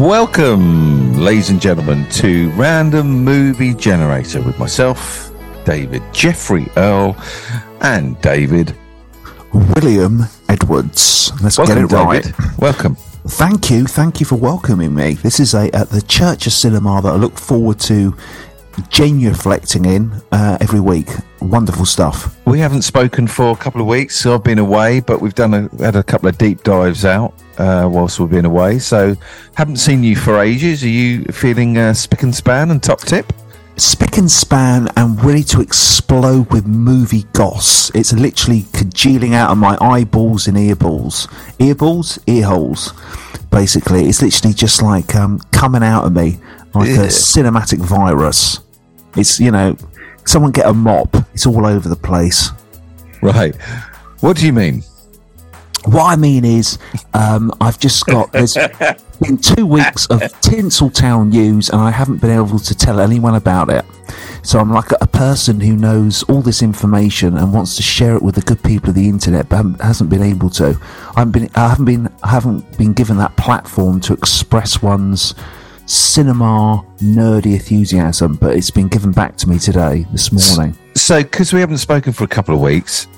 Welcome, ladies and gentlemen, to Random Movie Generator with myself, David Jeffrey Earl, and David William Edwards. Let's get it right. David. Welcome. Thank you for welcoming me. This is at the Church of Cinema that I look forward to genuflecting in every week. Wonderful stuff. We haven't spoken for a couple of weeks, so I've been away, but we've had a couple of deep dives out whilst we've been away, so haven't seen you for ages. Are you feeling spick and span and top tip? Spick and span and ready to explode with movie goss. It's literally congealing out of my eyeballs and earballs. Earholes, basically. It's literally just like coming out of me like a cinematic virus. It's, someone get a mop. It's all over the place. Right. What do you mean? What I mean is, I've just got, there's been 2 weeks of Tinseltown news and I haven't been able to tell anyone about it. So I'm like a person who knows all this information and wants to share it with the good people of the internet, but hasn't been able to. I haven't been given that platform to express one's cinema nerdy enthusiasm, but it's been given back to me this morning. So, because we haven't spoken for a couple of weeks,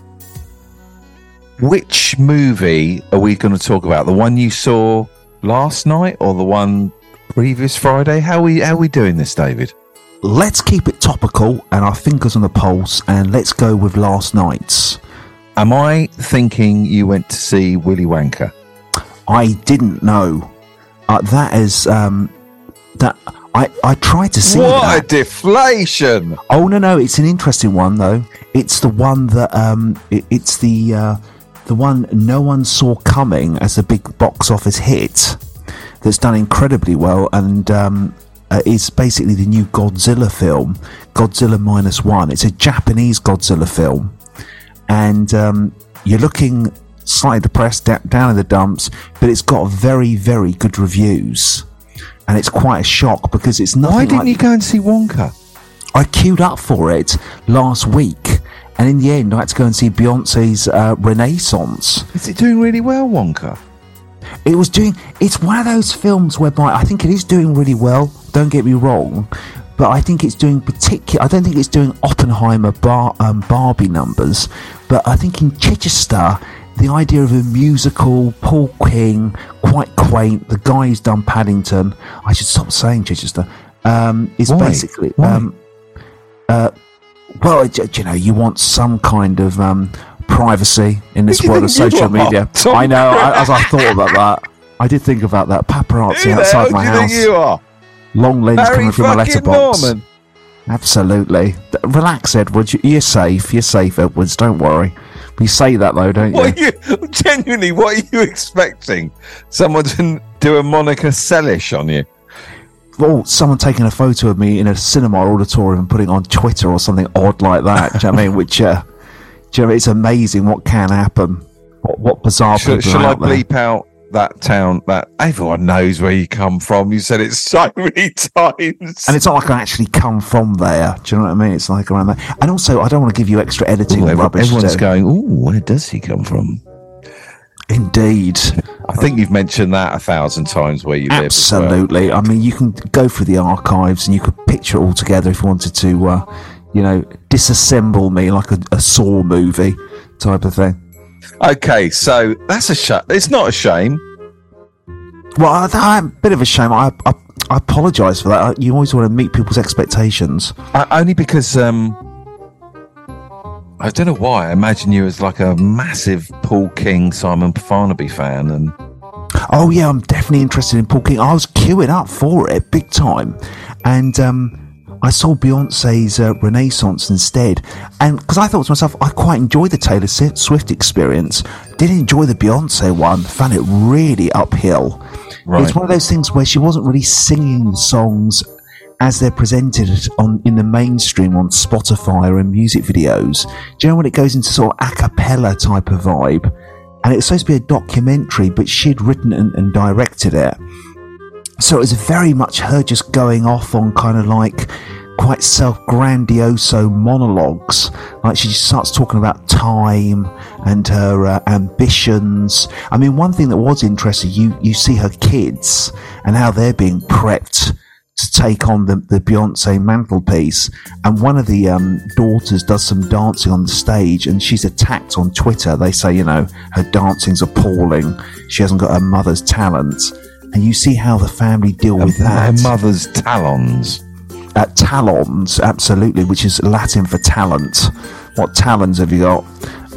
which movie are we going to talk about? The one you saw last night or the one previous Friday? How are we doing this, David? Let's keep it topical and our fingers on the pulse, and let's go with last night's. Am I thinking you went to see Willy Wonka? I didn't know. That is that I tried to see. What that. A deflation! Oh no, it's an interesting one though. It's the one that it's the one no one saw coming as a big box office hit. That's done incredibly well and is basically the new Godzilla film, Godzilla -1. It's a Japanese Godzilla film, and you're looking slightly depressed, down in the dumps, but it's got very, very good reviews. And it's quite a shock because it's nothing. Why didn't you go and see Wonka? I queued up for it last week, and in the end, I had to go and see Beyonce's Renaissance. Is it doing really well, Wonka? It's one of those films whereby I think it is doing really well. Don't get me wrong, but I think it's doing I don't think it's doing Oppenheimer Barbie numbers, but I think in Chichester, the idea of a musical, Paul King, quite quaint, the guy who's done Paddington, I should stop saying Chichester, is basically... well, you want some kind of privacy in this world of social media. I know, as I thought about that, I did think about that. Paparazzi outside my house. You are? Long lens Harry coming through my letterbox. Norman. Absolutely. Relax, Edwards. You're safe. You're safe, Edwards. Don't worry. You say that though, don't you? Genuinely, what are you expecting? Someone to do a Monica Seles on you? Well, someone taking a photo of me in a cinema auditorium and putting it on Twitter or something odd like that. Do you know what I mean? Which, it's amazing what can happen. What bizarre people Shall are I out there. bleep out that town that everyone knows where you come from? You said it so many times. And it's not like I actually come from there. Do you know what I mean? It's like around there. And also, I don't want to give you extra editing rubbish. Everyone's going, where does he come from? Indeed. I think you've mentioned that 1,000 times where you live. Absolutely. I mean, you can go through the archives and you could picture it all together if you wanted to, disassemble me like a Saw movie type of thing. Okay, so that's a shame. It's not a shame. Well, I'm a bit of a shame. I apologise for that. You always want to meet people's expectations. Only because I don't know why. I imagine you as like a massive Paul King, Simon Farnaby fan, and oh yeah, I'm definitely interested in Paul King. I was queuing up for it big time, and I saw Beyonce's Renaissance instead, and because I thought to myself, I quite enjoyed the Taylor Swift experience. Didn't enjoy the Beyonce one. Found it really uphill. Right. It's one of those things where she wasn't really singing songs as they're presented in the mainstream on Spotify or in music videos. Do you know when it goes into sort of a cappella type of vibe? And it was supposed to be a documentary, but she'd written and directed it. So it was very much her just going off on kind of like quite self-grandioso monologues. Like she starts talking about time and her ambitions. I mean, one thing that was interesting, you see her kids and how they're being prepped to take on the Beyonce mantelpiece, and one of the daughters does some dancing on the stage, and she's attacked on Twitter. They say, her dancing's appalling. She hasn't got her mother's talent, and you see how the family deal with that. Her mother's talons. Talons, absolutely, which is Latin for talent. What talons have you got?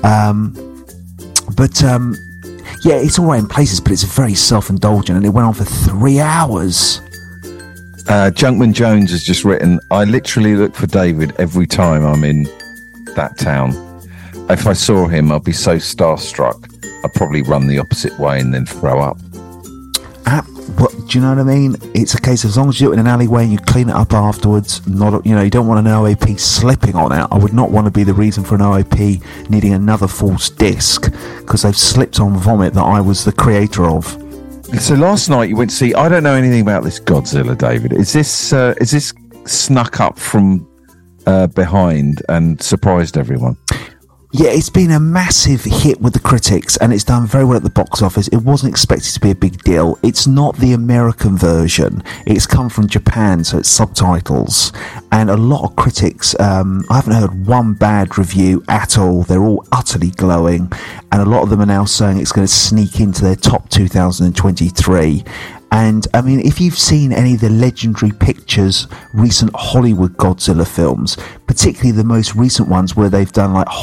Yeah, it's all right in places, but it's very self-indulgent, and it went on for 3 hours. Junkman Jones has just written, I literally look for David every time I'm in that town. If I saw him, I'd be so starstruck, I'd probably run the opposite way and then throw up. Do you know what I mean? It's a case of, as long as you do it in an alleyway and you clean it up afterwards, you don't want an OAP slipping on it. I would not want to be the reason for an OAP needing another false disc because they've slipped on vomit that I was the creator of. So last night you went to see, I don't know anything about this Godzilla, David. Is this snuck up from behind and surprised everyone? Yeah, it's been a massive hit with the critics, and it's done very well at the box office. It wasn't expected to be a big deal. It's not the American version. It's come from Japan, so it's subtitles. And a lot of critics, I haven't heard one bad review at all. They're all utterly glowing, and a lot of them are now saying it's going to sneak into their top 2023. And, I mean, if you've seen any of the Legendary Pictures recent Hollywood Godzilla films, particularly the most recent ones where they've done like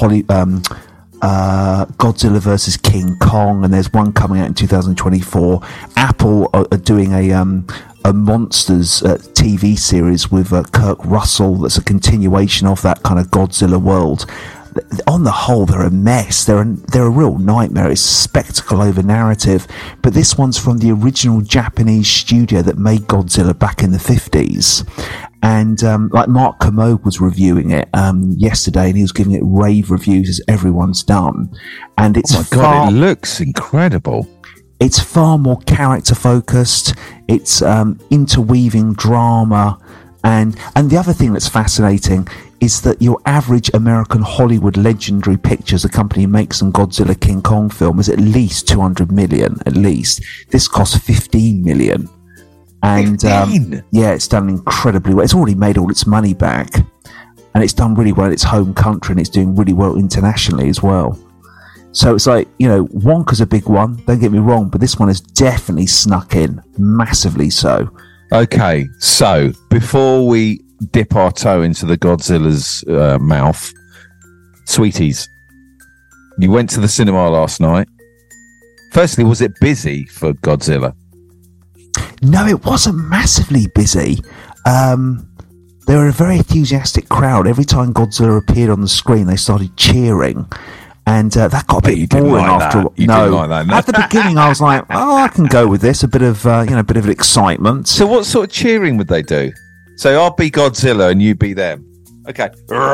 Godzilla versus King Kong, and there's one coming out in 2024. Apple are doing a Monsters TV series with Kirk Russell that's a continuation of that kind of Godzilla world. On the whole, they're a mess. They're a real nightmare. It's spectacle over narrative. But this one's from the original Japanese studio that made Godzilla back in the 50s. And like Mark Kermode was reviewing it yesterday, and he was giving it rave reviews, as everyone's done. And it's God, it looks incredible. It's far more character focused. It's interweaving drama, and the other thing that's fascinating is that your average American Hollywood Legendary Pictures, a company who makes some Godzilla King Kong film, is at least 200 million, at least. This cost 15 million. And yeah, it's done incredibly well. It's already made all its money back, and it's done really well in its home country, and it's doing really well internationally as well. So it's like, Wonka's a big one, don't get me wrong, but this one has definitely snuck in, massively so. Okay, so before we dip our toe into the Godzilla's mouth, sweeties, you went to the cinema last night. Firstly, was it busy for Godzilla? No, it wasn't massively busy. They were a very enthusiastic crowd. Every time Godzilla appeared on the screen, they started cheering. And that got a bit boring after a while. No, like that, no. At the beginning, I was like, I can go with this. A bit of an excitement. So what sort of cheering would they do? So I'll be Godzilla and you be them. Okay.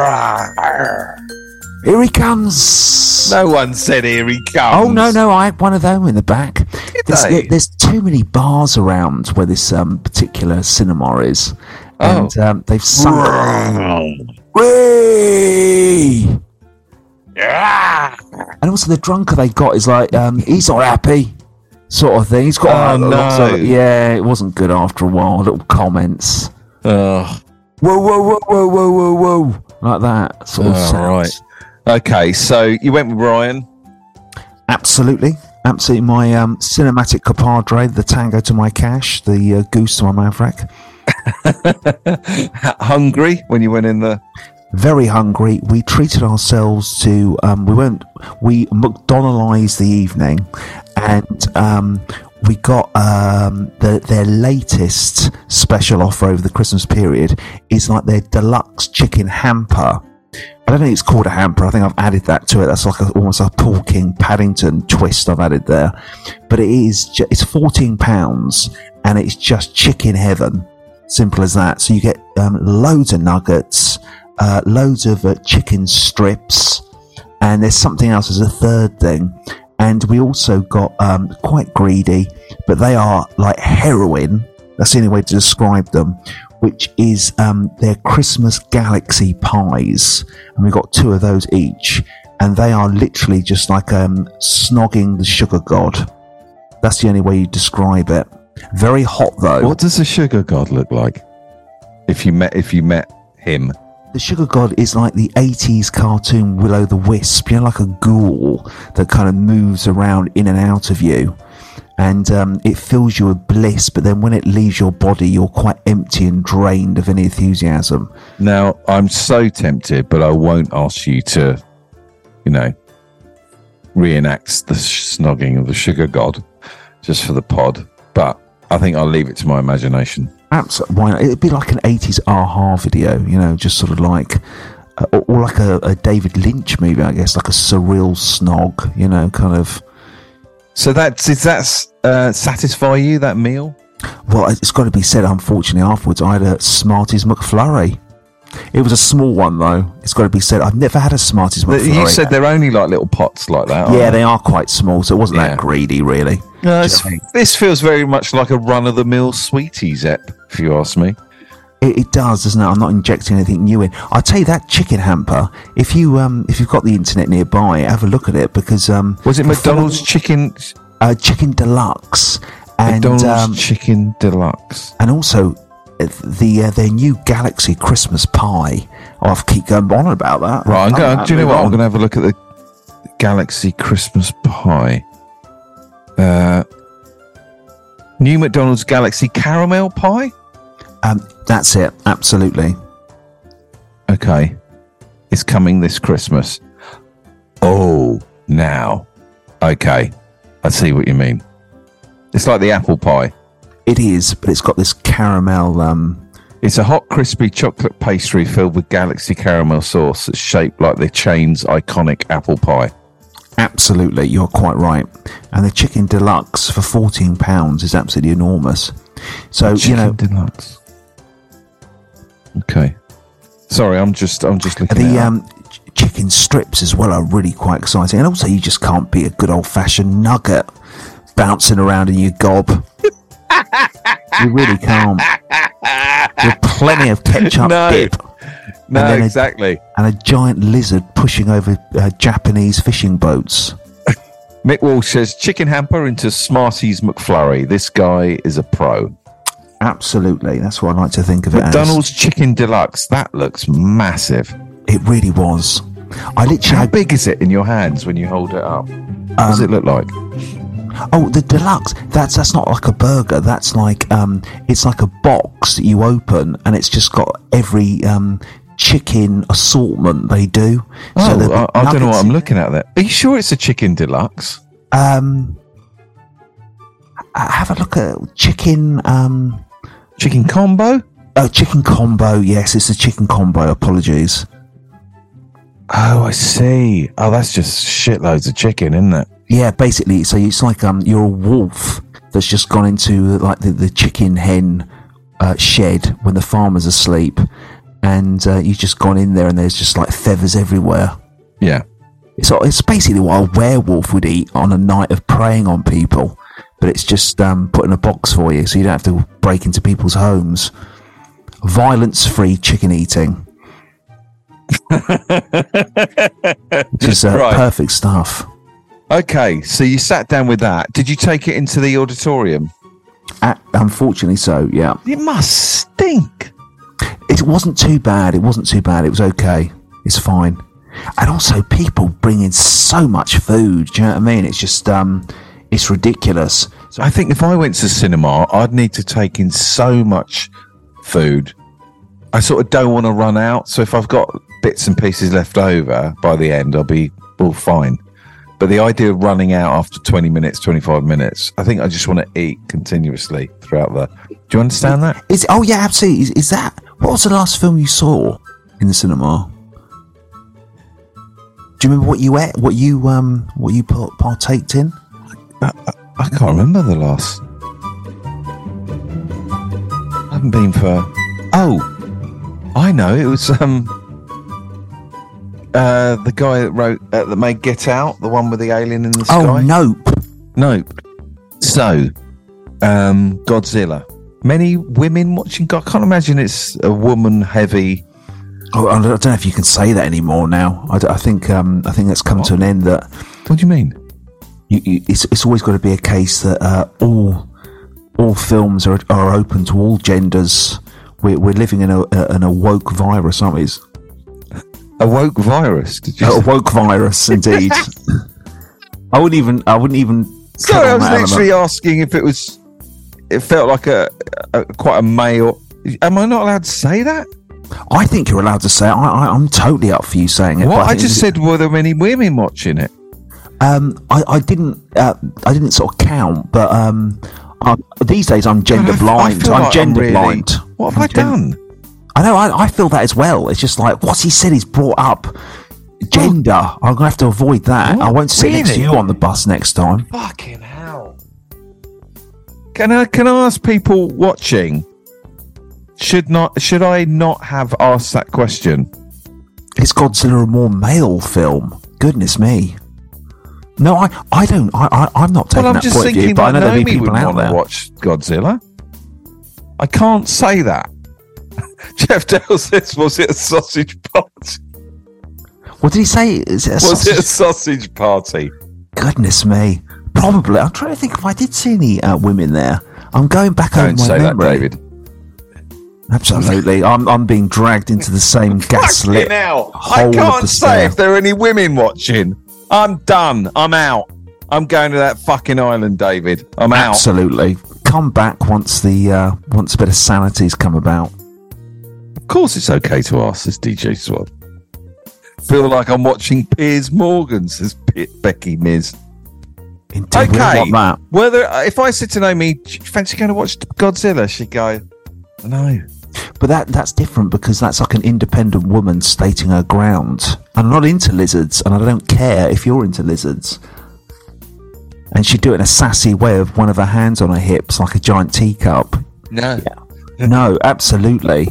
Here he comes. No one said here he comes. Oh, no, I had one of them in the back. There's too many bars around where this particular cinema is. And they've sung... Whee! Yeah. And also the drunker they got is like, he's not happy, sort of thing. He's got it wasn't good after a while. Little comments. Whoa, like that sort of sounds. Right. Okay, so you went with Ryan. Absolutely. My cinematic compadre, the tango to my cash, the goose to my maverick. Hungry when you went in there? Very hungry. We treated ourselves to we McDonaldized the evening, and we got their latest special offer over the Christmas period is like their deluxe chicken hamper. I don't think it's called a hamper. I think I've added that to it. That's like almost a Paul King Paddington twist I've added there. But it's £14 and it's just chicken heaven. Simple as that. So you get loads of nuggets, loads of chicken strips, and there's something else as a third thing. And we also got quite greedy, but they are like heroin. That's the only way to describe them. which is their Christmas Galaxy pies, and we got 2 of those each, and they are literally just like snogging the sugar god. That's the only way you describe it. Very hot though. What does the sugar god look like? If you met him. The sugar god is like the 80s cartoon Will-O the Wisp, like a ghoul that kind of moves around in and out of you. And it fills you with bliss, but then when it leaves your body, you're quite empty and drained of any enthusiasm. Now, I'm so tempted, but I won't ask you to, reenact the snogging of the sugar god just for the pod. But I think I'll leave it to my imagination. Absolutely. Why not? It'd be like an 80s Aha video, just sort of like, or like a David Lynch movie, I guess, like a surreal snog, kind of. So does that satisfy you, that meal? Well, it's got to be said, unfortunately, afterwards, I had a Smarties McFlurry. It was a small one, though. It's got to be said. I've never had a Smarties McFlurry. You said they're only like little pots like that. Yeah, they are quite small, so it wasn't that greedy, really. No, this feels very much like a run-of-the-mill Sweeties ep, if you ask me. It does, doesn't it? I'm not injecting anything new in. I'll tell you that chicken hamper. If you've got the internet nearby, have a look at it because was it McDonald's chicken? Chicken deluxe and McDonald's chicken deluxe, and also their new Galaxy Christmas pie. Oh, I keep going on about that. Right, do you know what? I'm going to have a look at the Galaxy Christmas pie. New McDonald's Galaxy caramel pie. That's it. Absolutely. Okay, it's coming this Christmas. Oh, now, okay, I see what you mean. It's like the apple pie. It is, but it's got this caramel. It's a hot, crispy chocolate pastry filled with Galaxy caramel sauce that's shaped like the chain's iconic apple pie. Absolutely, you're quite right. And the chicken deluxe for £14 is absolutely enormous. So chicken deluxe. Okay. Sorry, I'm just looking at the chicken strips as well are really quite exciting, and also you just can't beat a good old fashioned nugget bouncing around in your gob. You really can't. With plenty of ketchup dip. No, exactly. And a giant lizard pushing over Japanese fishing boats. Mick Walsh says, chicken hamper into Smarties McFlurry. This guy is a pro. Absolutely. That's what I like to think of it as. McDonald's Chicken Deluxe. That looks massive. It really was. How big is it in your hands when you hold it up? What does it look like? Oh, the deluxe. That's not like a burger. That's like it's like a box that you open, and it's just got every chicken assortment they do. I don't know what I'm looking at there. Are you sure it's a chicken deluxe? Have a look at chicken. Chicken combo? Oh, chicken combo. Yes, it's a chicken combo. Apologies. Oh, I see. Oh, that's just shitloads of chicken, isn't it? Yeah, basically. So it's like you're a wolf that's just gone into like the chicken hen shed when the farmer's asleep, and you've just gone in there and there's just like feathers everywhere. Yeah. It's basically what a werewolf would eat on a night of preying on people, but it's just put in a box for you, so you don't have to break into people's homes. Violence-free chicken eating. Just perfect stuff. Okay, so you sat down with that. Did you take it into the auditorium? Unfortunately so, yeah. It must stink. It wasn't too bad. It was okay. It's fine. And also, people bring in so much food. Do you know what I mean? It's just, it's ridiculous. So I think if I went to cinema, I'd need to take in so much food. I sort of don't want to run out. So if I've got bits and pieces left over by the end, I'll be all fine. But the idea of running out after 20 minutes, 25 minutes, I think I just want to eat continuously throughout the... Do you understand that? Oh, yeah, absolutely. Is that... What was the last film you saw in the cinema? Do you remember what you ate? What you partaked in? I can't remember the last... I haven't been for... Oh, I know. It was... the guy that wrote that made Get Out, the one with the alien in the sky. Oh, Nope. So, Godzilla Many women watching. I can't imagine it's a woman-heavy. Oh, I don't know if you can say that anymore now. I think that's come to an end. That. What do you mean? It's always got to be a case that all films are open to all genders. We're living in a woke virus, aren't we? A woke virus? Did you? A woke virus, indeed. I wouldn't even. Sorry, I was literally asking if it felt like a quite a male. Am I not allowed to say that? I think you're allowed to say it. I'm totally up for you saying it. What? I just said, were there many women watching it? I didn't sort of count, but these days I'm gender blind. I'm gender blind. What have I done? I know. I feel that as well. It's just like what he said. He's brought up gender. I'm gonna have to avoid that. What? I won't sit next to you on the bus next time. Fucking hell! Can I ask people watching? Should I not have asked that question? Is Godzilla a more male film? Goodness me. No, I don't. I'm not taking that point of view, but I know there'll be people out there. Watch Godzilla. I can't say that. Jeff Dale says, "Was it a sausage party?" What did he say? Was it a sausage party? Goodness me. Probably. I'm trying to think if I did see any women there. I'm going back over my memory. Don't say that, David. Absolutely. I'm being dragged into the same gaslit hole. I can't say if there are any women watching. I'm done. I'm out. I'm going to that fucking island, David. I'm out. Absolutely. Come back once a bit of sanity's come about. Of course it's okay to ask, says DJ Swab. Feel like I'm watching Piers Morgan, says Becky Miz. Indeed, okay. If I said to Naomi, do you fancy going to watch Godzilla? She'd go, no. But that's different because that's like an independent woman stating her ground. I'm not into lizards, and I don't care if you're into lizards. And she'd do it in a sassy way with one of her hands on her hips like a giant teacup. No. Yeah. No, absolutely.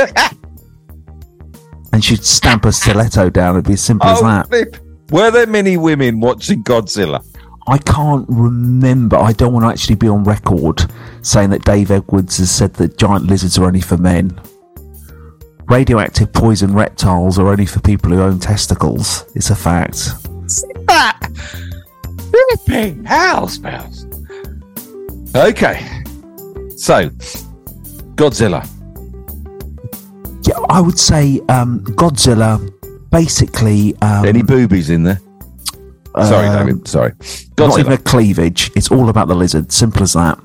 And she'd stamp a stiletto down. It'd be as simple as that. Flip. Were there many women watching Godzilla? I can't remember. I don't want to actually be on record saying that Dave Edwards has said that giant lizards are only for men. Radioactive poison reptiles are only for people who own testicles. It's a fact. Flipping house mouse. Okay. So, Godzilla. Yeah, I would say Godzilla basically... any boobies in there? Sorry, David. Sorry. Godzilla. Not even a cleavage. It's all about the lizard. Simple as that.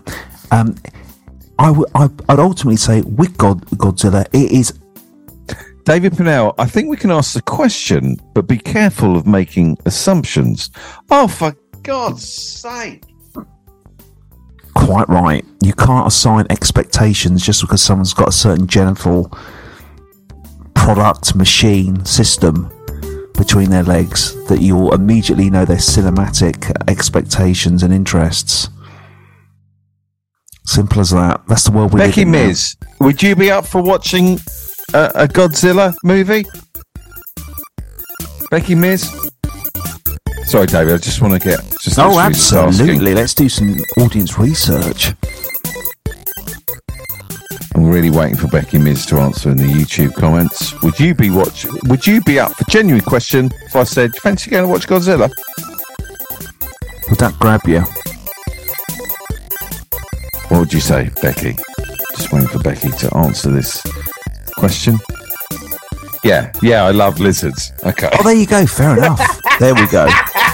I'd ultimately say with Godzilla, it is... David Pinnell, I think we can ask the question, but be careful of making assumptions. Oh, for God's sake. Quite right. You can't assign expectations just because someone's got a certain genital product, machine, system between their legs that you'll immediately know their cinematic expectations and interests. Simple as that. That's the world we live in. Becky Miz, would you be up for watching a Godzilla movie? Becky Miz? Sorry, David, I just want to get... Oh, absolutely. Let's do some audience research. I'm really waiting for Becky Miz to answer in the YouTube comments. Would you be up for genuine question if I said, fancy going to watch Godzilla? Would that grab you? What would you say, Becky? Just waiting for Becky to answer this question. Yeah, I love lizards. Okay. Oh, there you go. Fair enough. There we go.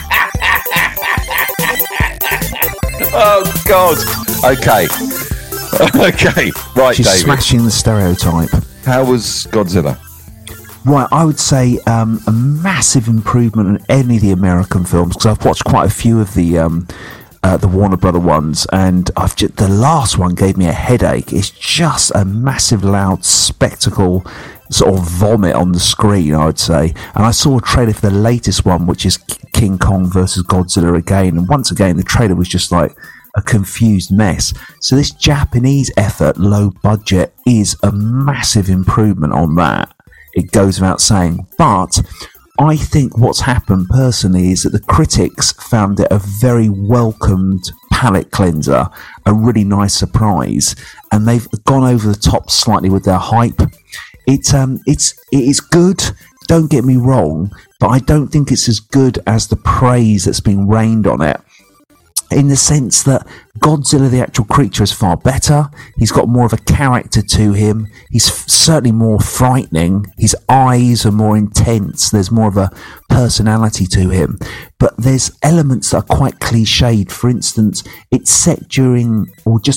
Oh, God. Okay. Okay. Right, She's David. smashing the stereotype. How was Godzilla? Right, I would say a massive improvement on any of the American films because I've watched quite a few of the Warner Brother ones, and the last one gave me a headache. It's just a massive, loud spectacle, sort of vomit on the screen, I would say. And I saw a trailer for the latest one, which is King Kong versus Godzilla again. And once again, the trailer was just like a confused mess. So this Japanese effort, low budget, is a massive improvement on that. It goes without saying. But I think what's happened personally is that the critics found it a very welcomed palate cleanser, a really nice surprise, and they've gone over the top slightly with their hype. It is good, don't get me wrong, but I don't think it's as good as the praise that's been rained on it, in the sense that Godzilla the actual creature is far better. He's got more of a character to him. He's certainly more frightening. His eyes are more intense. There's more of a personality to him. But there's elements that are quite cliched. For instance, it's set during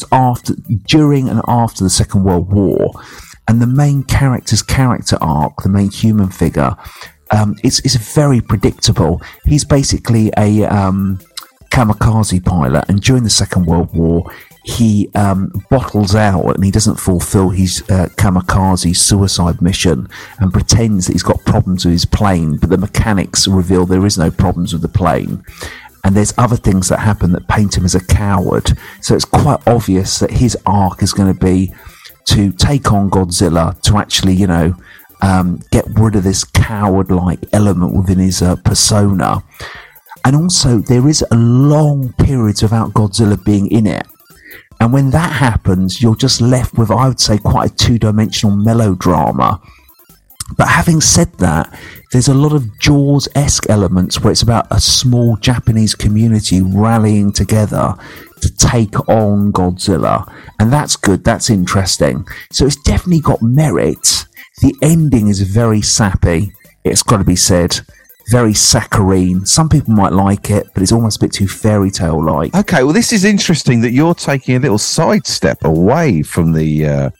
and after the Second World War. And the main character's character arc, the main human figure, is very predictable. He's basically a kamikaze pilot, and during the Second World War he bottles out and he doesn't fulfill his kamikaze suicide mission and pretends that he's got problems with his plane, but the mechanics reveal there is no problems with the plane, and there's other things that happen that paint him as a coward. So it's quite obvious that his arc is going to be to take on Godzilla, to actually, get rid of this coward-like element within his persona. And also, there is a long period without Godzilla being in it. And when that happens, you're just left with, I would say, quite a two-dimensional melodrama. But having said that, there's a lot of Jaws-esque elements where it's about a small Japanese community rallying together to take on Godzilla. And that's good, that's interesting. So it's definitely got merit. The ending is very sappy, it's got to be said. Very saccharine. Some people might like it, but it's almost a bit too fairy tale like. Okay, well, this is interesting that you're taking a little sidestep away from the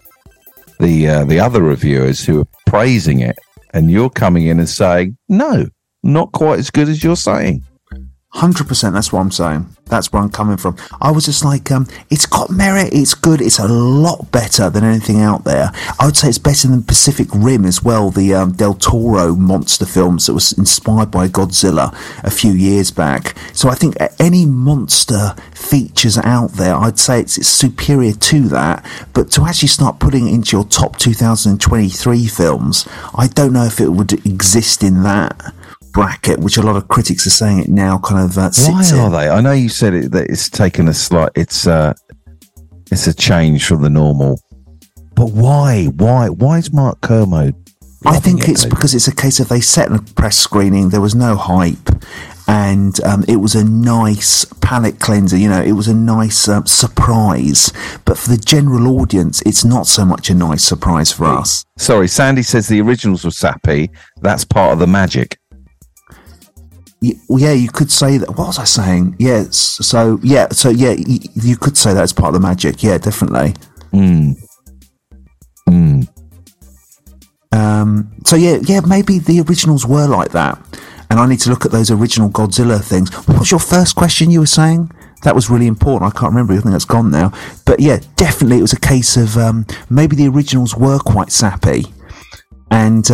other reviewers who are praising it, and you're coming in and saying, no, not quite as good as you're saying. 100%, that's what I'm saying. That's where I'm coming from. I was just like, it's got merit, it's good, it's a lot better than anything out there. I would say it's better than Pacific Rim as well, the Del Toro monster films that was inspired by Godzilla a few years back. So I think any monster features out there, I'd say it's superior to that. But to actually start putting it into your top 2023 films, I don't know if it would exist in that bracket, which a lot of critics are saying it now kind of sits in. Why are they? I know you said it, that it's taken a slight, it's a change from the normal, but why is Mark Kermode? I think it's because it's a case of they set a press screening, there was no hype, and it was a nice palate cleanser, it was a nice surprise. But for the general audience, it's not so much a nice surprise for us. Sorry, Sandy says the originals were sappy. That's part of the magic. Yeah, you could say that. What was I saying? Yeah, you could say that as part of the magic. Yeah, definitely. So yeah, maybe the originals were like that, and I need to look at those original Godzilla things. What was your first question you were saying? That was really important. I can't remember. I think that's gone now. But yeah, definitely it was a case of maybe the originals were quite sappy, and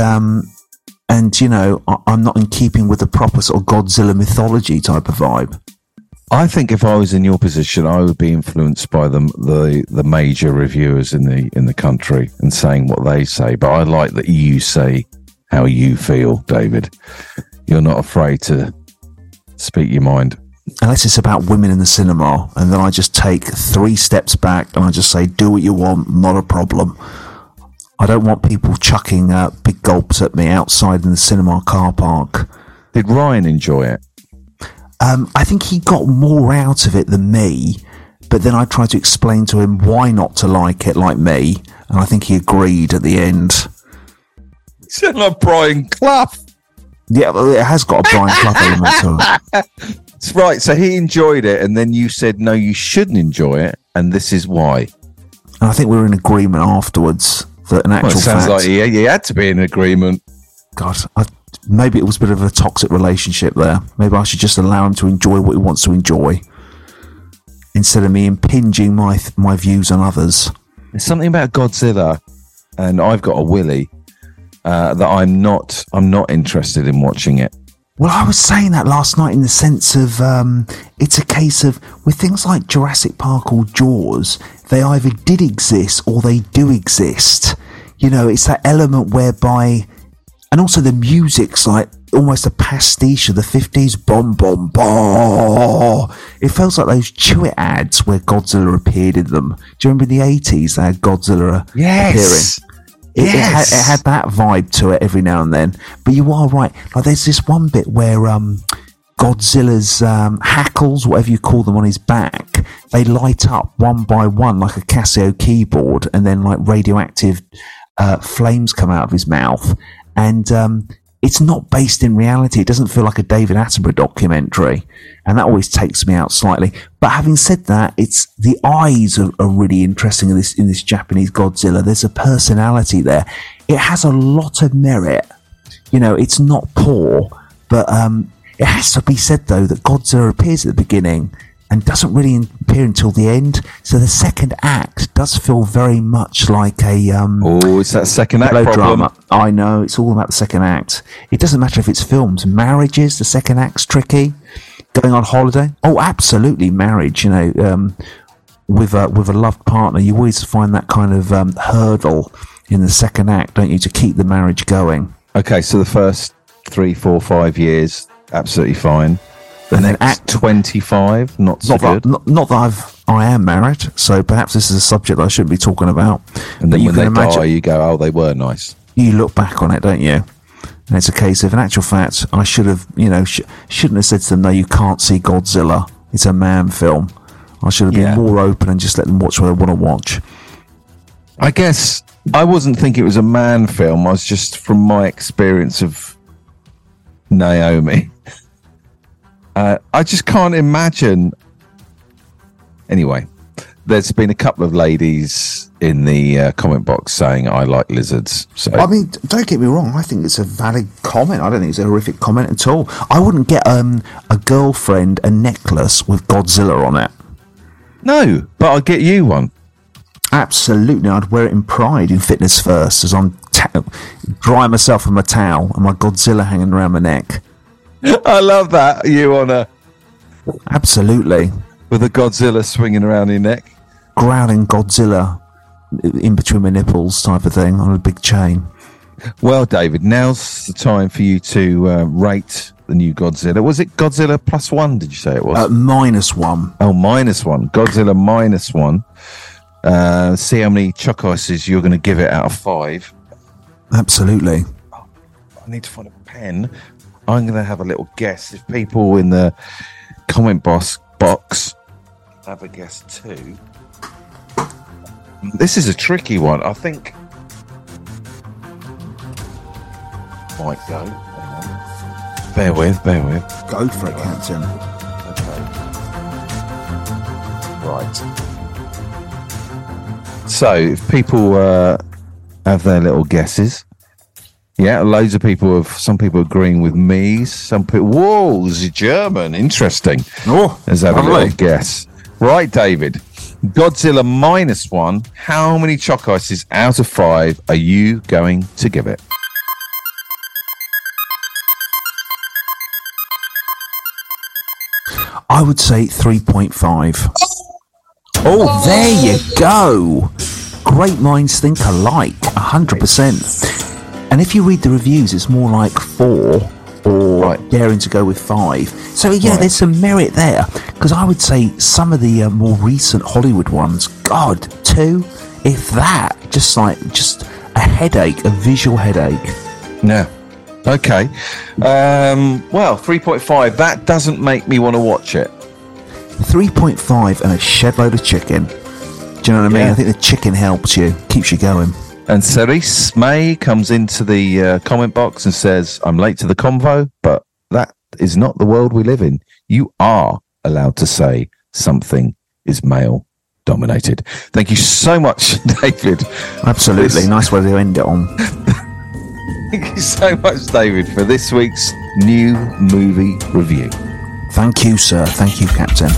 I'm not in keeping with the proper sort of Godzilla mythology type of vibe. I think if I was in your position, I would be influenced by the major reviewers in the country and saying what they say. But I like that you say how you feel, David. You're not afraid to speak your mind. Unless it's about women in the cinema, and then I just take 3 steps back and I just say, do what you want, not a problem. I don't want people chucking big gulps at me outside in the cinema car park. Did Ryan enjoy it? I think he got more out of it than me, but then I tried to explain to him why not to like it like me, and I think he agreed at the end. You sound like Brian Clough. Yeah, well, it has got a Brian Clough element to it. That's right, so he enjoyed it, and then you said, no, you shouldn't enjoy it, and this is why. And I think we were in agreement afterwards. That in actual sounds fact, like he had to be in agreement. God, maybe it was a bit of a toxic relationship there. Maybe I should just allow him to enjoy what he wants to enjoy, instead of me impinging my views on others. There's something about Godzilla, and I've got a willy, that I'm not interested in watching it. Well, I was saying that last night in the sense of it's a case of with things like Jurassic Park or Jaws, they either did exist or they do exist. It's that element whereby And also the music's like almost a pastiche of the 50s. Bom, bom, bom. It feels like those Chewit ads where Godzilla appeared in them. Do you remember in the 80s they had Godzilla appearing? It had that vibe to it every now and then. But you are right. Like there's this one bit where Godzilla's hackles, whatever you call them, on his back, they light up one by one like a Casio keyboard, and then like radioactive flames come out of his mouth. And it's not based in reality. It doesn't feel like a David Attenborough documentary, and that always takes me out slightly. But having said that, it's the eyes are really interesting in this Japanese Godzilla. There's a personality there. It has a lot of merit. You know, it's not poor, but it has to be said though that Godzilla appears at the beginning and doesn't really appear until the end. So the second act does feel very much like a it's that second act problem. Drama. I know, it's all about the second act. It doesn't matter if it's films. Marriages, the second act's tricky. Going on holiday, oh, absolutely, marriage. You know, with a loved partner, you always find that kind of hurdle in the second act, don't you, to keep the marriage going? Okay, so the first 3, 4, 5 years, absolutely fine. And then Act 25, not so good. Not that I am married, so perhaps this is a subject I shouldn't be talking about. And then when they die, you go, oh, they were nice. You look back on it, don't you? And it's a case of, in actual fact, I should have, shouldn't have said to them, no, you can't see Godzilla. It's a man film. I should have been more open and just let them watch what they want to watch. I guess I wasn't thinking it was a man film. I was just, from my experience of Naomi, I just can't imagine. Anyway, there's been a couple of ladies in the comment box saying I like lizards. So I mean, don't get me wrong. I think it's a valid comment. I don't think it's a horrific comment at all. I wouldn't get a girlfriend a necklace with Godzilla on it. No, but I'll get you one. Absolutely, I'd wear it in pride in Fitness First as I'm drying myself with my towel and my Godzilla hanging around my neck. I love that. You on a... Absolutely. With a Godzilla swinging around your neck. Growling Godzilla in between my nipples type of thing on a big chain. Well, David, now's the time for you to rate the new Godzilla. Was it Godzilla +1, did you say it was? -1. Oh, -1. Godzilla -1. See how many chuck ices you're going to give it out of 5. Absolutely. I need to find a pen. I'm going to have a little guess. If people in the comment box have a guess too. This is a tricky one. I think might go. Bear with. Go for it, Captain. Okay. Right. So, if people have their little guesses. Yeah, loads of people some people agreeing with me. Some people, whoa, there's a German. Interesting. Oh, let's have a little guess. Right, David. Godzilla -1. How many choc ices out of 5 are you going to give it? I would say 3.5. Oh, there you go. Great minds think alike. 100%. And if you read the reviews, it's more like 4 or daring to go with 5. So, yeah, there's some merit there. Because I would say some of the more recent Hollywood ones, God, 2, if that. Just a headache, a visual headache. Yeah. Okay. Well, 3.5. That doesn't make me want to watch it. 3.5 and a shed load of chicken. Do you know what I mean? I think the chicken helps you, keeps you going. And Cerise May comes into the comment box and says, I'm late to the convo, but that is not the world we live in. You are allowed to say something is male dominated. Thank you so much, David. Absolutely. Nice way to end it on. Thank you so much, David, for this week's new movie review. Thank you, sir. Thank you, Captain.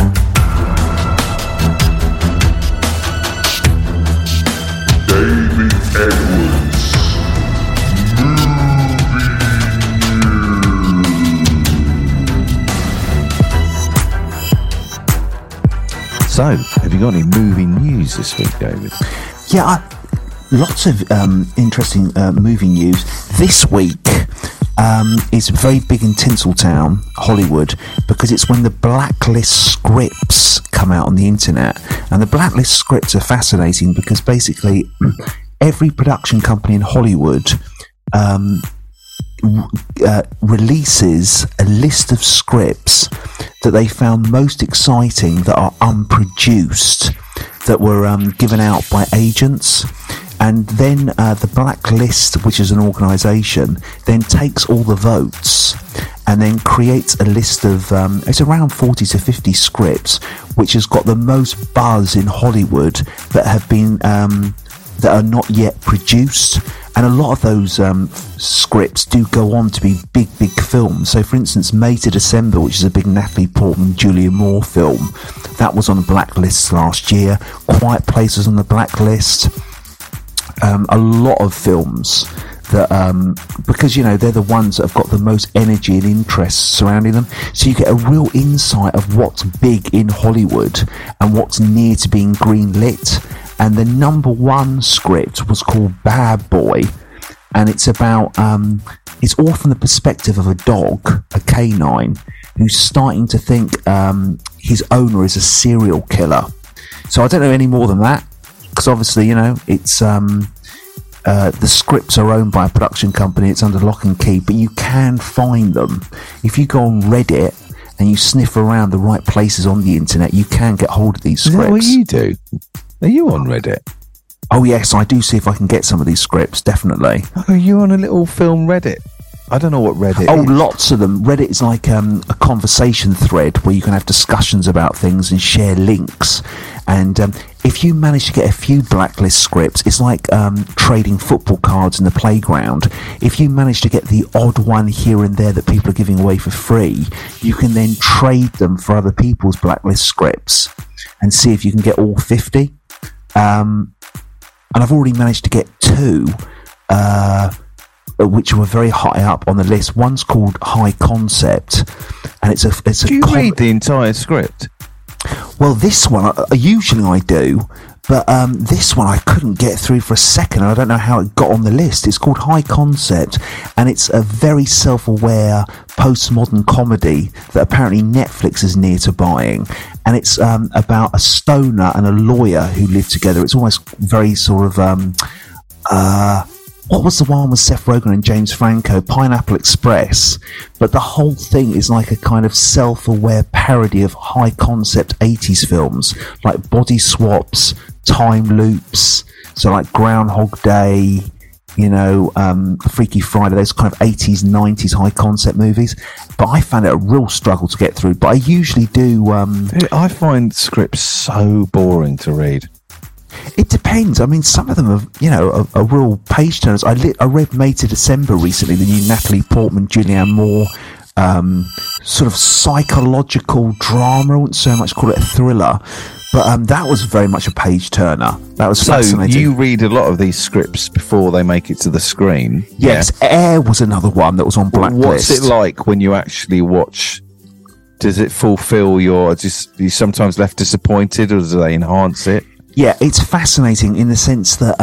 David Edwards. So, have you got any movie news this week, David? Yeah, lots of interesting movie news this week. Is very big in Tinseltown, Hollywood, because it's when the blacklist scripts come out on the internet. And the blacklist scripts are fascinating because basically every production company in Hollywood releases a list of scripts that they found most exciting that are unproduced, that were given out by agents. And then the Blacklist, which is an organisation, then takes all the votes and then creates a list of, it's around 40 to 50 scripts, which has got the most buzz in Hollywood that have been, that are not yet produced. And a lot of those scripts do go on to be big films. So, for instance, May to December, which is a big Natalie Portman, Julia Moore film, that was on the Blacklist last year. Quiet Place was on the Blacklist. A lot of films that, because, you know, they're the ones that have got the most energy and interest surrounding them. So you get a real insight of what's big in Hollywood and what's near to being greenlit. And the number one script was called Bad Boy. And it's about, it's all from the perspective of a dog, a canine, who's starting to think his owner is a serial killer. So I don't know any more than that, because obviously, you know, it's the scripts are owned by a production company. It's under lock and key, but you can find them if you go on Reddit and you sniff around the right places on the internet. You can get hold of these scripts. Is that what you do? Are you on Reddit? Oh yes, I do see if I can get some of these scripts. Definitely. Oh, are you on a little film Reddit? I don't know what Reddit is. Oh, lots of them. Reddit is like a conversation thread where you can have discussions about things and share links. And if you manage to get a few Blacklist scripts, it's like trading football cards in the playground. If you manage to get the odd one here and there that people are giving away for free, you can then trade them for other people's Blacklist scripts and see if you can get all 50. And I've already managed to get 2. Which were very high up on the list. One's called High Concept, and it's a. Do you read the entire script? Well, this one usually I do, but this one I couldn't get through for a second. And I don't know how it got on the list. It's called High Concept, and it's a very self-aware postmodern comedy that apparently Netflix is near to buying. And it's about a stoner and a lawyer who live together. It's almost very sort of. What was the one with Seth Rogen and James Franco? Pineapple Express. But the whole thing is like a kind of self-aware parody of high-concept 80s films, like Body Swaps, Time Loops, so like Groundhog Day, you know, Freaky Friday, those kind of 80s, 90s high-concept movies. But I found it a real struggle to get through. But I usually do... I find scripts so boring to read. It depends. I mean, some of them are, you know, are real page turners. I read May to December recently, the new Natalie Portman, Julianne Moore, sort of psychological drama. I wouldn't so much call it a thriller, but that was very much a page turner. That was fascinating. So you read a lot of these scripts before they make it to the screen? Yes, yeah. Air was another one that was on Blacklist. What's it like when you actually watch? Does it fulfill your? Are you sometimes left disappointed, or do they enhance it? Yeah, it's fascinating in the sense that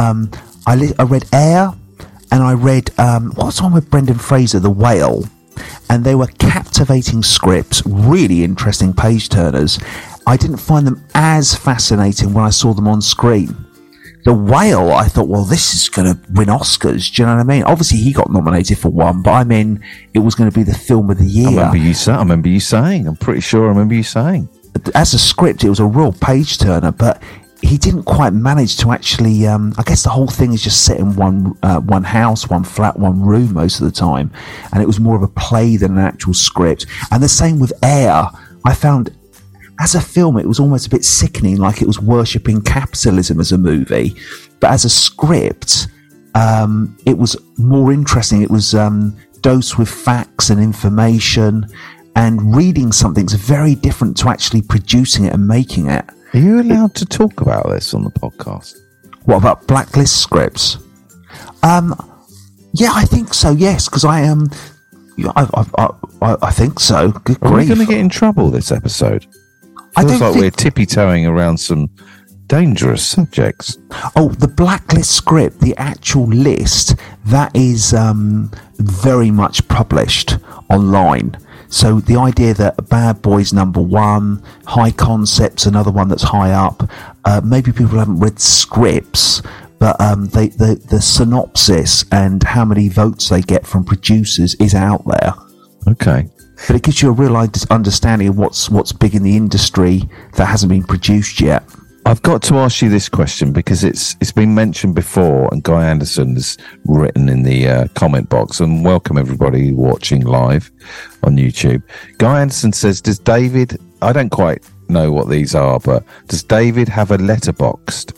I read Air, and I read what's the one with Brendan Fraser, The Whale, and they were captivating scripts, really interesting page turners. I didn't find them as fascinating when I saw them on screen. The Whale, I thought, well, this is going to win Oscars. Do you know what I mean? Obviously, he got nominated for one, but I mean, it was going to be the film of the year. I remember you saying. I'm pretty sure I remember you saying. As a script, it was a real page turner, but he didn't quite manage to actually. I guess the whole thing is just set in one house, one flat, one room most of the time, and it was more of a play than an actual script. And the same with Air. I found, as a film, it was almost a bit sickening, like it was worshipping capitalism as a movie. But as a script, it was more interesting. It was dosed with facts and information, and reading something's very different to actually producing it and making it. Are you allowed to talk about this on the podcast? What about Blacklist scripts? Yeah, I think so. Yes, because I think so. Good grief. Are we going to get in trouble this episode? Feels like we're tippy-toeing around some dangerous subjects. Oh, the blacklist script, the actual list, that is very much published online. So the idea that Bad Boys #1, High Concept's another one that's high up. Maybe people haven't read scripts, but the synopsis and how many votes they get from producers is out there. Okay. But it gives you a real understanding of what's big in the industry that hasn't been produced yet. I've got to ask you this question because it's been mentioned before, and Guy Anderson has written in the comment box. And welcome everybody watching live on YouTube. Guy Anderson says, "Does David? I don't quite know what these are, but does David have a Letterboxd?"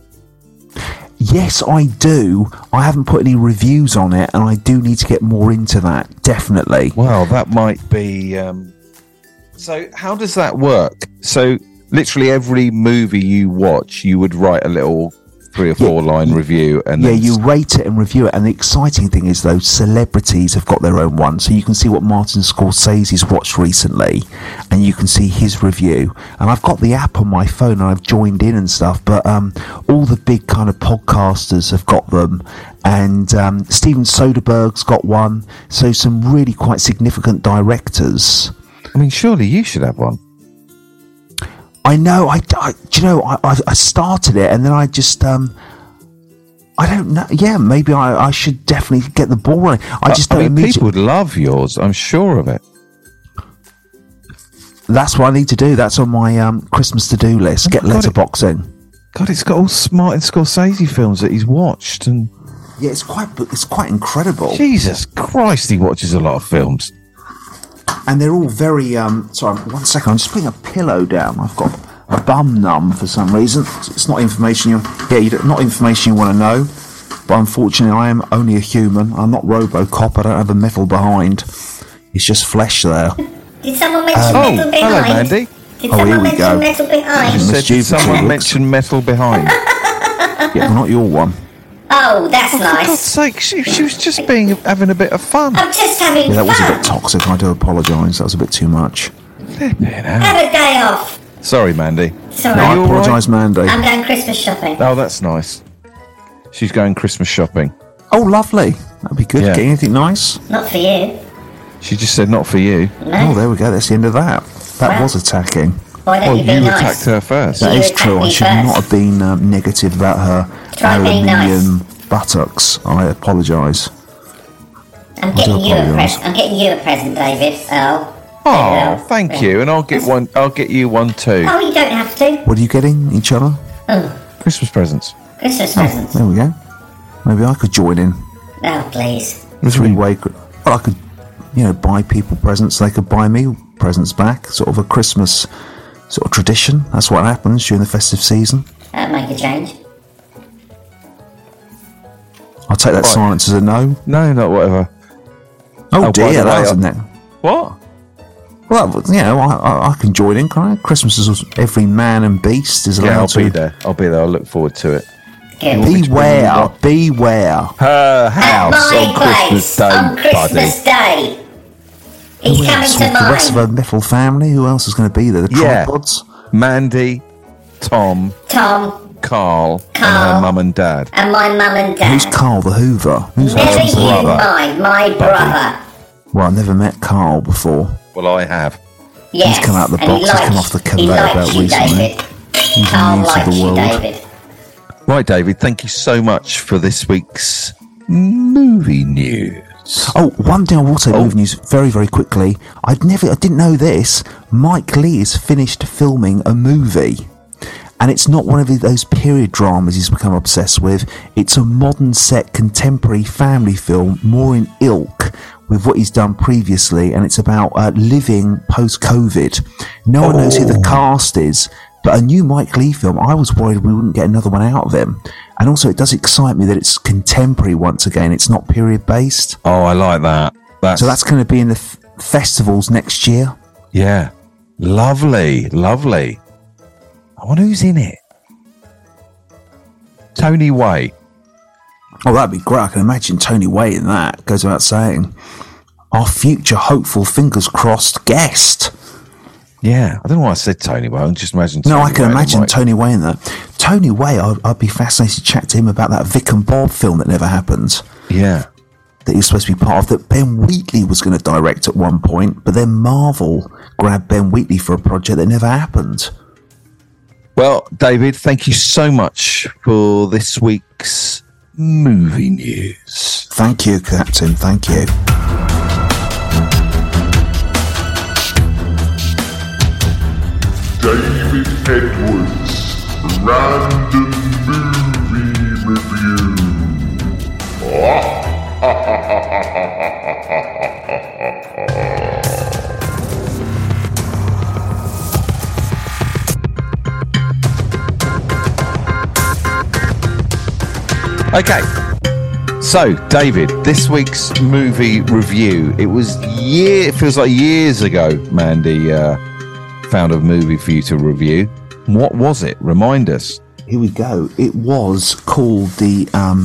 Yes, I do. I haven't put any reviews on it, and I do need to get more into that. Definitely. Well, that might be. So, how does that work? So, literally every movie you watch, you would write a little 3 or 4 line review, and then you rate it and review it. And the exciting thing is, though, celebrities have got their own one, so you can see what Martin Scorsese's watched recently, and you can see his review. And I've got the app on my phone, and I've joined in and stuff. But all the big kind of podcasters have got them, and Steven Soderbergh's got one. So some really quite significant directors. I mean, surely you should have one. I know. I started it, and then I just I don't know. Yeah, maybe I should definitely get the ball rolling. People would love yours. I'm sure of it. That's what I need to do. That's on my Christmas to-do list. Get letterboxing. God, it's got all Martin Scorsese films that he's watched, and yeah, it's quite incredible. Jesus Christ, he watches a lot of films. And they're all very, sorry, 1 second, I'm just putting a pillow down. I've got a bum numb for some reason. It's not information not information you want to know, but unfortunately I am only a human. I'm not RoboCop, I don't have a metal behind. It's just flesh there. Did someone mention metal behind? Hello, Mandy. Did someone mention metal behind? You said, did someone mention metal behind? Yeah, not your one. Oh, that's nice. For God's sake, she was just having a bit of fun. I'm just having Yeah, that was a fun. bit toxic. I do apologise. That was a bit too much. Flipping out. Have a day off. Sorry, Mandy. Sorry. No, I you all apologise, Mandy. I'm going Christmas shopping. Oh, that's nice. She's going Christmas shopping. Oh, lovely. That'd be good. Yeah. Get anything nice? Not for you. She just said not for you. Oh, there we go. That's the end of that. That Well. was attacking. Why don't Well, you be you nice? attacked her first. That You is attacked true. I me should first. not have been negative about her Try being aluminium buttocks. I apologise. I'm getting you a apologise. present. I'm getting you a present, David. Oh. Oh, thank you. And I'll get one. I'll get you one too. Oh, you don't have to. What are you getting each other? Christmas presents. Christmas presents. There we go. Maybe I could join in. Oh, please. Three-way. Well, I could, buy people presents. They could buy me presents back. Sort of a Christmas sort of tradition. That's what happens during the festive season. That'll make a change. I'll take that Right. silence as a no. No, not whatever. Oh, by the dear, way, that was a no. What? Well, I can join in, can I? Christmas is every man and beast is allowed Yeah, I'll to. be there. I'll be there. I look forward to it. Good. Beware. Her At house my on Christmas place Day, on Christmas Day. He's Who coming else? to The rest of mine. her metal family. Who else is going to be there? The Yeah. tripods. buddy. Mandy, Tom, Tom Carl, and her Carl. mum and dad. and my mum and Who's dad. Carl the Hoover? Who's Never that? you brother. mind, my brother. Well, I never met Carl before. Well, I have. Yes. come out the and he box, he's come likes- off the he conveyor likes belt you, recently. David. He's Carl news of likes the you, world. David. Right, David. Thank you so much for this week's movie news. Oh, one thing I will say, movie news, very, very quickly. I didn't know this. Mike Lee has finished filming a movie. And it's not one of those period dramas he's become obsessed with. It's a modern set, contemporary family film, more in ilk with what he's done previously. And it's about living post-COVID. No one knows who the cast is. But a new Mike Lee film, I was worried we wouldn't get another one out of him. And also, it does excite me that it's contemporary once again. It's not period-based. Oh, I like that. So that's going to be in the festivals next year. Yeah. Lovely. Lovely. I wonder who's in it. Tony Way. Oh, that'd be great. I can imagine Tony Way in that. Goes without saying. Our future hopeful, fingers crossed guest. Yeah. I don't know why I said Tony Way. I just imagine Tony No, I can Way imagine and Mike. Tony Way in that. Tony Way, I'd be fascinated to chat to him about that Vic and Bob film that never happened. Yeah. That he was supposed to be part of, that Ben Wheatley was going to direct at one point, but then Marvel grabbed Ben Wheatley for a project that never happened. Well, David, thank you so much for this week's movie news. Thank you, Captain. Thank you. David Edwards, Random Movie Review. Okay, so David, this week's movie review. It feels like years ago, Mandy found a movie for you to review. What was it? Remind us. Here we go. It was called the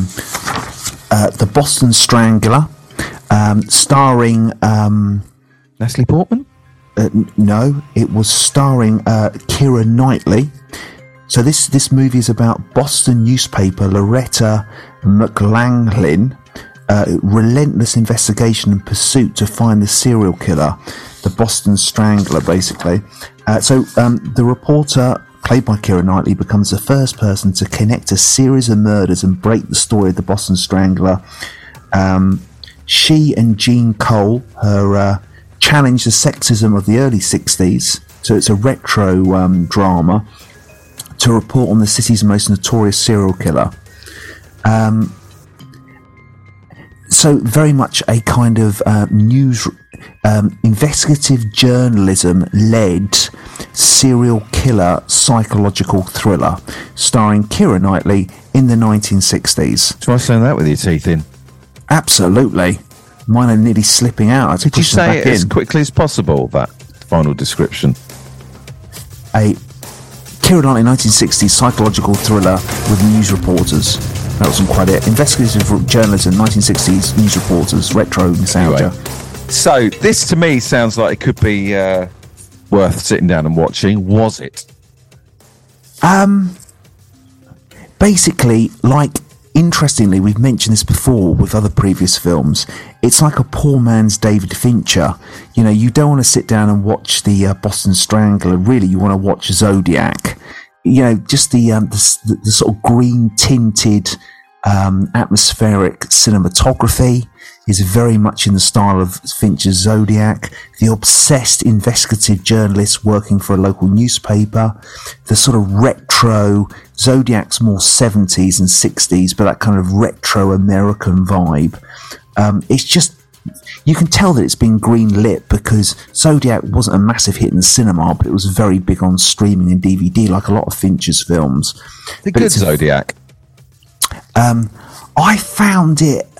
Boston Strangler, starring Natalie Portman? No, it was starring Keira Knightley. So this movie is about Boston newspaper Loretta McLaughlin, relentless investigation and pursuit to find the serial killer, the Boston Strangler, basically. So the reporter, played by Keira Knightley, becomes the first person to connect a series of murders and break the story of the Boston Strangler. She and Jean Cole, her challenge the sexism of the early 60s, so it's a retro drama, to report on the city's most notorious serial killer. So very much a kind of news, investigative journalism-led serial killer psychological thriller, starring Keira Knightley in the 1960s. Try saying that with your teeth in. Absolutely. Mine are nearly slipping out. I had to Did you push them say back it as in. quickly as possible, that final description? A Keira Knightley 1960s psychological thriller with news reporters. That wasn't quite it. Investigative journalism, 1960s news reporters, retro nostalgia. Anyway, so this to me sounds like it could be worth sitting down and watching. Was it? Basically, like, interestingly, we've mentioned this before with other previous films. It's like a poor man's David Fincher. You know, you don't want to sit down and watch the Boston Strangler. Really, you want to watch Zodiac. You know, just the sort of green tinted atmospheric cinematography is very much in the style of Fincher's Zodiac. The obsessed investigative journalist working for a local newspaper. The sort of retro, Zodiac's more 70s and 60s, but that kind of retro American vibe. It's just, you can tell that it's been green lit because Zodiac wasn't a massive hit in the cinema, but it was very big on streaming and DVD, like a lot of Fincher's films. The But good it's Zodiac. I found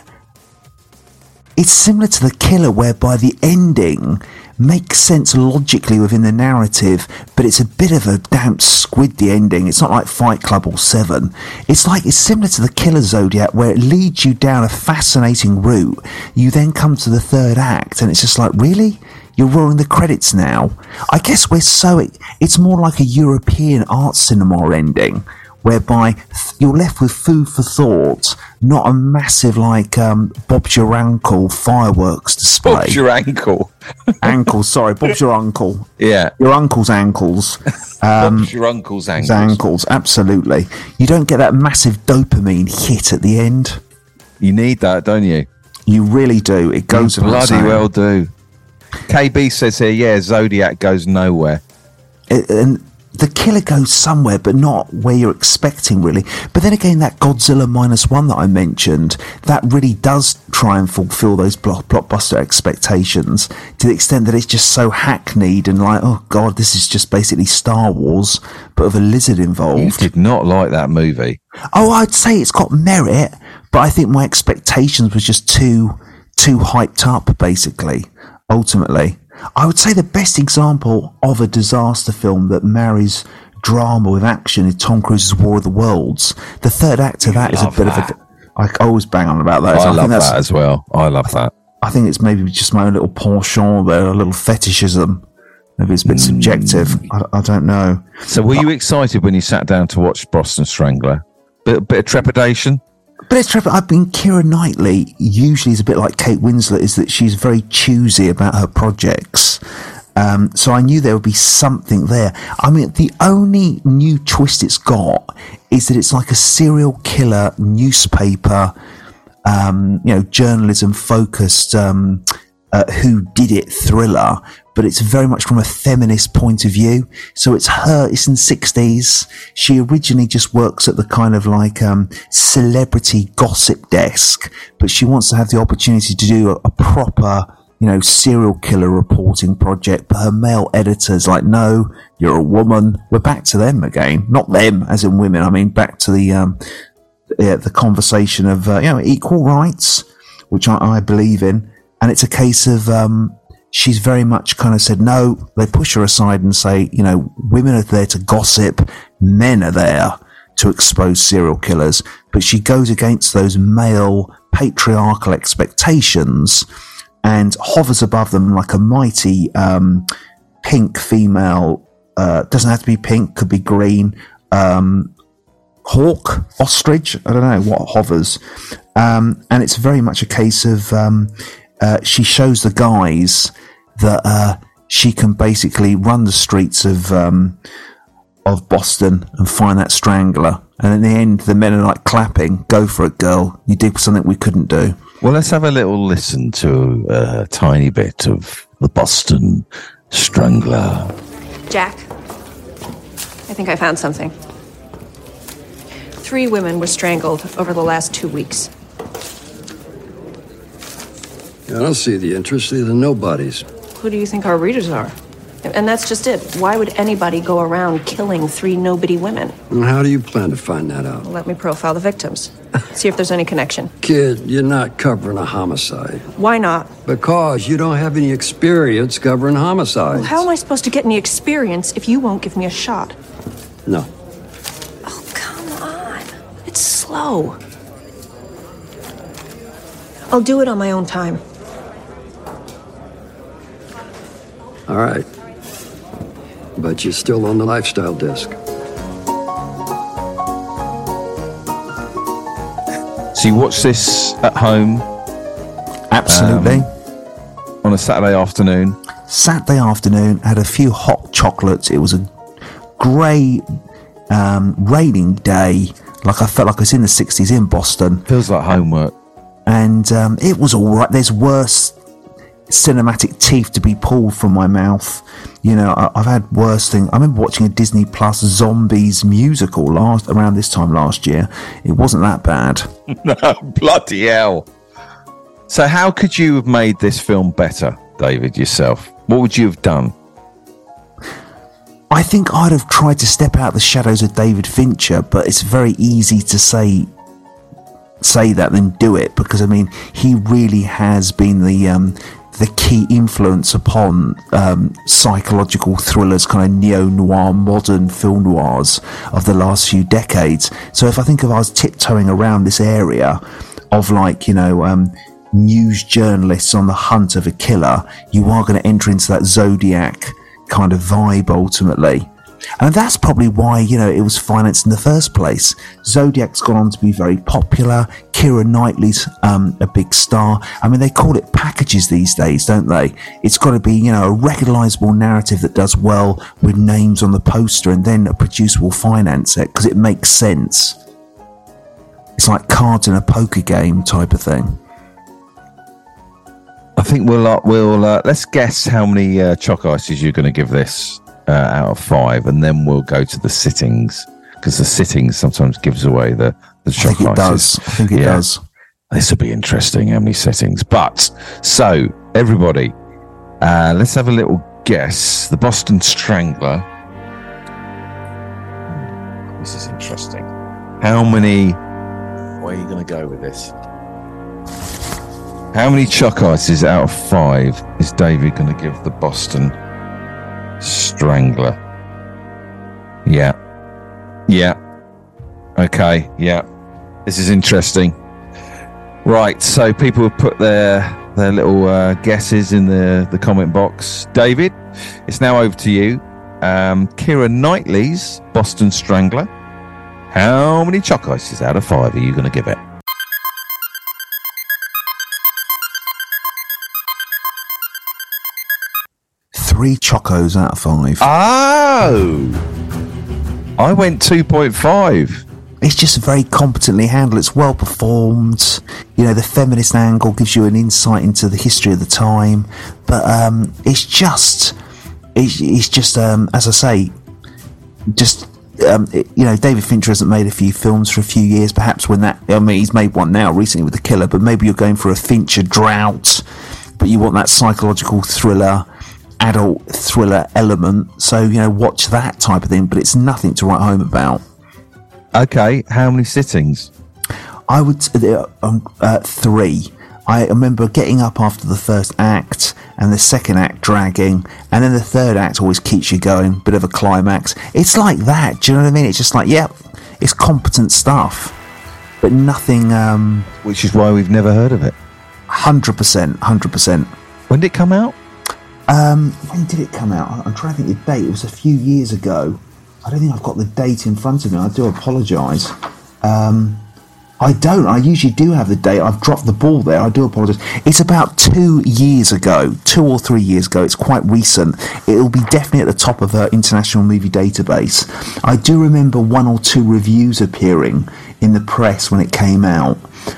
it's similar to The Killer, whereby the ending makes sense logically within the narrative, but it's a bit of a damp squid, the ending. It's not like Fight Club or Seven. It's similar to The Killer Zodiac, where it leads you down a fascinating route. You then come to the third act and it's just like, really? You're rolling the credits now? I guess it's more like a European art cinema ending, whereby you're left with food for thought, not a massive Bob's Your Uncle fireworks display. Bob's your ankle. Ankles, sorry, Bob's your uncle. Yeah. Your uncle's ankles. Bob's your uncle's ankles. Ankles, absolutely. You don't get that massive dopamine hit at the end. You need that, don't you? You really do. It goes without Bloody saying. well do. KB says here, yeah, Zodiac goes nowhere. And The Killer goes somewhere, but not where you're expecting, really. But then again, that Godzilla -1 that I mentioned, that really does try and fulfill those blockbuster expectations to the extent that it's just so hackneyed and like, oh God, this is just basically Star Wars, but with a lizard You involved. did not like that movie. Oh, I'd say it's got merit, but I think my expectations was just too hyped up, basically, ultimately. I would say the best example of a disaster film that marries drama with action is Tom Cruise's War of the Worlds. The third act of that is a bit of a... I always bang on about those. I love that as well. I love that. I think it's maybe just my own little penchant there, a little fetishism. Maybe it's a bit subjective. I don't know. So were you excited when you sat down to watch Boston Strangler? Bit of trepidation? But it's Trevor. Keira Knightley usually is a bit like Kate Winslet, is that she's very choosy about her projects. So I knew there would be something there. I mean, the only new twist it's got is that it's like a serial killer newspaper, journalism focused, who did it thriller, but it's very much from a feminist point of view. So it's her, it's in the 60s. She originally just works at the kind of like, celebrity gossip desk, but she wants to have the opportunity to do a proper, serial killer reporting project. But her male editor's like, no, you're a woman. We're back to them again. Not them as in women. I mean, back to the conversation of, equal rights, which I believe in. And it's a case of, she's very much kind of said, no, they push her aside and say, women are there to gossip, men are there to expose serial killers. But she goes against those male patriarchal expectations and hovers above them like a mighty, pink female, doesn't have to be pink, could be green, hawk, ostrich, I don't know what hovers. And it's very much a case of, she shows the guys that she can basically run the streets of Boston and find that strangler. And in the end, the men are like clapping, go for it, girl. You did something we couldn't do. Well, let's have a little listen to a tiny bit of the Boston Strangler. Jack, I think I found something. 3 women were strangled over the last 2 weeks. I don't see the interest. These are nobodies. Who do you think our readers are? And that's just it. Why would anybody go around killing 3 nobody women? And how do you plan to find that out? Let me profile the victims. See if there's any connection. Kid, you're not covering a homicide. Why not? Because you don't have any experience covering homicides. Well, how am I supposed to get any experience if you won't give me a shot? No. Oh, come on. It's slow. I'll do it on my own time. All right. But you're still on the lifestyle disc. So you watch this at home? Absolutely. On a Saturday afternoon? Saturday afternoon, had a few hot chocolates. It was a grey, raining day. Like I felt like I was in the 60s in Boston. Feels like homework. And it was all right. There's worse cinematic teeth to be pulled from my mouth. I've had worse things. I remember watching a Disney Plus Zombies musical around this time last year. It wasn't that bad. No, bloody hell. So how could you have made this film better, David, yourself? What would you have done? I think I'd have tried to step out the shadows of David Fincher, but it's very easy to say that than do it, because I mean he really has been the key influence upon psychological thrillers, kind of neo-noir, modern film noirs of the last few decades. So if I was tiptoeing around this area of news journalists on the hunt of a killer, you are going to enter into that Zodiac kind of vibe ultimately. And that's probably why, it was financed in the first place. Zodiac's gone on to be very popular. Keira Knightley's a big star. I mean, they call it packages these days, don't they? It's got to be, a recognizable narrative that does well with names on the poster, and then a producer will finance it because it makes sense. It's like cards in a poker game type of thing. I think we'll let's guess how many choc ices you're going to give this out of 5, and then we'll go to the sittings, because the sittings sometimes gives away the choc ices. I think it does. This will be interesting, how many settings. But so everybody, let's have a little guess. The Boston Strangler. This is interesting. How many? Where are you going to go with this? How many choc ices out of 5 is David going to give the Boston Strangler? Yeah. Okay. Yeah. This is interesting. Right. So people have put their their little guesses in the comment box. David, it's now over to you. Keira Knightley's Boston Strangler. How many chalk ices out of 5 are you going to give it? Three chocos out of 5. Oh! I went 2.5. It's just very competently handled. It's well performed. You know, the feminist angle gives you an insight into the history of the time. But it's just, as I say, just, you know, David Fincher hasn't made a few films for a few years. Perhaps when that, I mean, he's made one now recently with The Killer, but maybe you're going for a Fincher drought, but you want that psychological thriller, adult thriller element. So, you know, watch that type of thing, but it's nothing to write home about. Okay, how many sittings? I would 3. I remember getting up after the first act and the second act dragging, and then the third act always keeps you going, bit of a climax. It's like that, do you know what I mean? It's just like, yep, it's competent stuff, but nothing... Which is why we've never heard of it. 100%. When did it come out? When did it come out? I'm trying to think the date. It was a few years ago. I don't think I've got the date in front of me. I do apologise. I don't. I usually do have the date. I've dropped the ball there. I do apologise. It's about 2 years ago, 2 or 3 years ago. It's quite recent. It'll be definitely at the top of her International Movie Database. I do remember 1 or 2 reviews appearing in the press when it came out.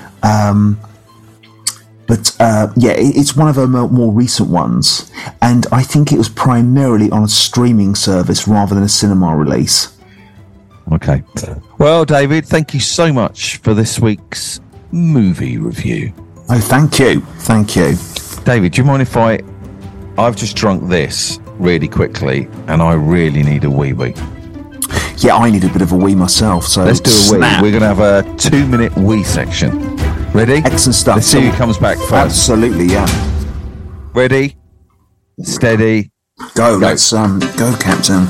But yeah, it's one of her more recent ones, and I think it was primarily on a streaming service rather than a cinema release. Okay. Well, David, thank you so much for this week's movie review. Oh, thank you. David, do you mind if I've just drunk this really quickly, and I really need a wee. Yeah, I need a bit of a wee myself, so let's do a wee. We're going to have a 2-minute wee section. Ready? Excellent stuff. Let's see who comes back first. Absolutely, yeah. Ready? Steady. Go. Let's go, Captain.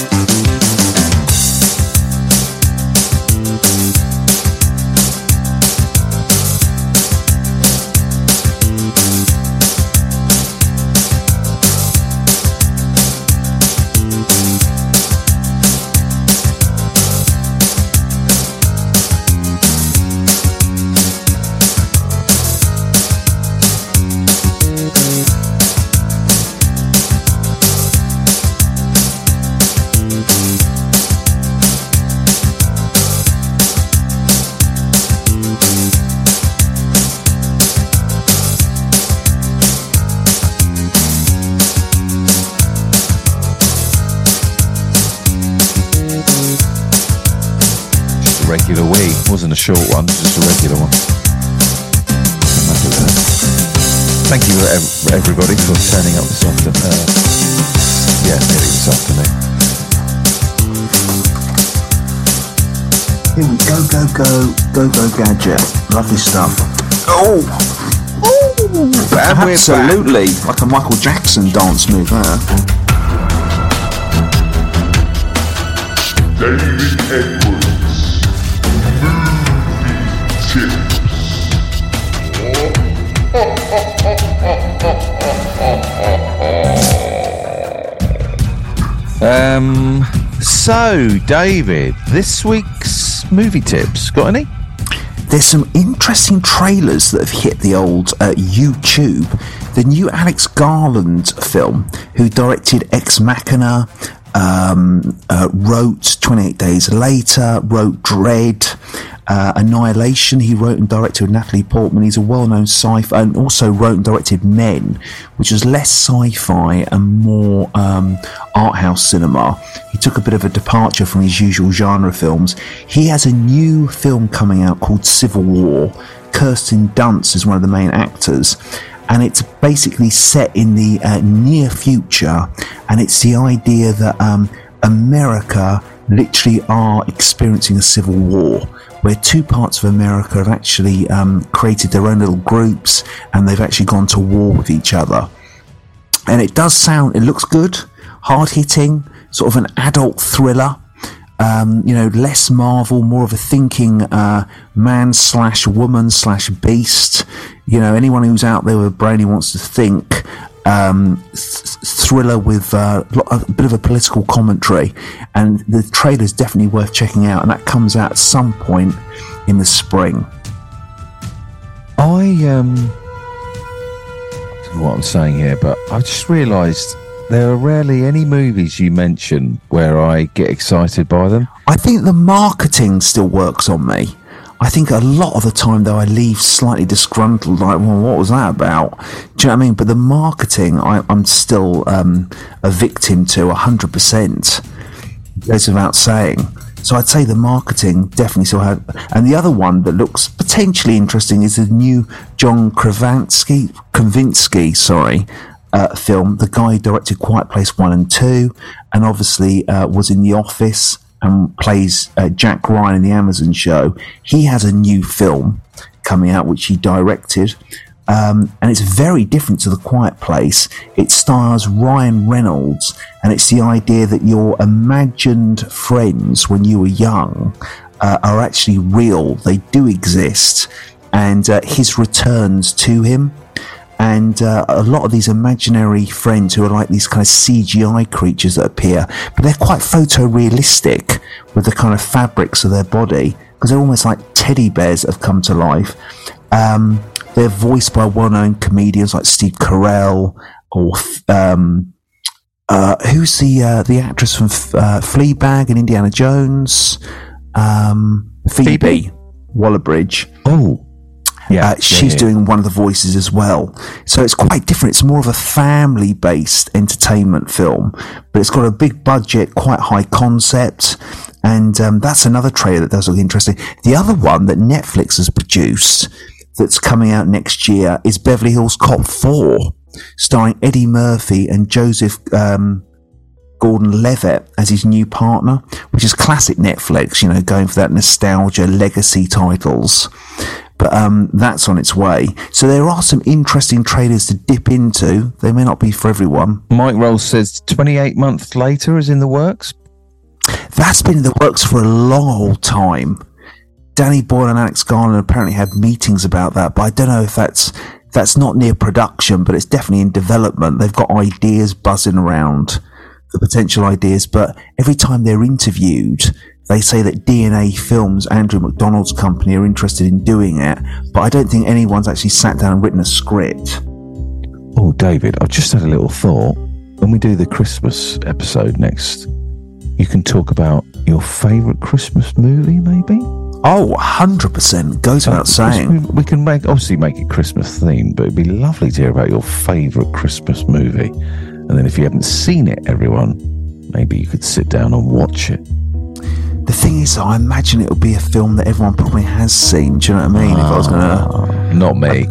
Regular wee. Wasn't a short one, just a regular one. Thank you everybody for turning up this afternoon. Nearly this afternoon. Here we go, Gadget. Lovely stuff. Oh, absolutely, like a Michael Jackson dance move there. David Edwards, movie tips. So, David, this week's movie tips, got any? There's some interesting trailers that have hit the old YouTube. The new Alex Garland film, who directed Ex Machina, wrote 28 Days Later, wrote Dread, Annihilation. He wrote and directed with Natalie Portman. He's a well-known sci-fi, and also wrote and directed Men, which was less sci-fi and more art house cinema. He took a bit of a departure from his usual genre films. He has a new film coming out called Civil War. Kirsten Dunst is one of the main actors, and it's basically set in the near future, and it's the idea that America literally are experiencing a civil war, where two parts of America have actually created their own little groups, and they've actually gone to war with each other. And it looks good, hard-hitting, sort of an adult thriller. Less Marvel, more of a thinking man/woman/beast. anyone who's out there with a brain who wants to think, thriller with a bit of a political commentary, and the trailer's definitely worth checking out, and that comes out at some point in the spring. I don't know what I'm saying here, but I just realised there are rarely any movies you mention where I get excited by them. I think the marketing still works on me. I think a lot of the time, though, I leave slightly disgruntled, like, well, what was that about? Do you know what I mean? But the marketing, I'm still a victim to 100%. Goes without saying. So I'd say the marketing definitely still had. And the other one that looks potentially interesting is the new John Krasinski, film. The guy who directed Quiet Place 1 and 2, and obviously was in The Office and plays Jack Ryan in the Amazon show. He has a new film coming out which he directed, and it's very different to The Quiet Place. It stars Ryan Reynolds, and it's the idea that your imagined friends when you were young are actually real. They do exist, and his returns to him. And a lot of these imaginary friends who are like these kind of CGI creatures that appear, but they're quite photorealistic with the kind of fabrics of their body, because they're almost like teddy bears that have come to life. They're voiced by well-known comedians like Steve Carell, or who's the actress from Fleabag and Indiana Jones? Phoebe Waller-Bridge. Oh. She's doing one of the voices as well. So it's quite different. It's more of a family-based entertainment film, but it's got a big budget, quite high concept, and that's another trailer that does look interesting. The other one that Netflix has produced that's coming out next year is Beverly Hills Cop 4, starring Eddie Murphy and Joseph Gordon-Levitt as his new partner, which is classic Netflix, going for that nostalgia, legacy titles. But that's on its way. So there are some interesting trailers to dip into. They may not be for everyone. Mike Rolls says 28 months later is in the works. That's been in the works for a long old time. Danny Boyle and Alex Garland apparently had meetings about that, but I don't know if that's not near production, but it's definitely in development. They've got ideas buzzing around, the potential ideas, but every time they're interviewed, they say that DNA Films, Andrew McDonald's company, are interested in doing it, but I don't think anyone's actually sat down and written a script. Oh, David, I've just had a little thought. When we do the Christmas episode next, you can talk about your favourite Christmas movie, maybe? Oh, 100%. Goes without saying. We can make it Christmas themed, but it'd be lovely to hear about your favourite Christmas movie. And then if you haven't seen it, everyone, maybe you could sit down and watch it. The thing is, I imagine it'll be a film that everyone probably has seen. Do you know what I mean? If I was gonna, not me.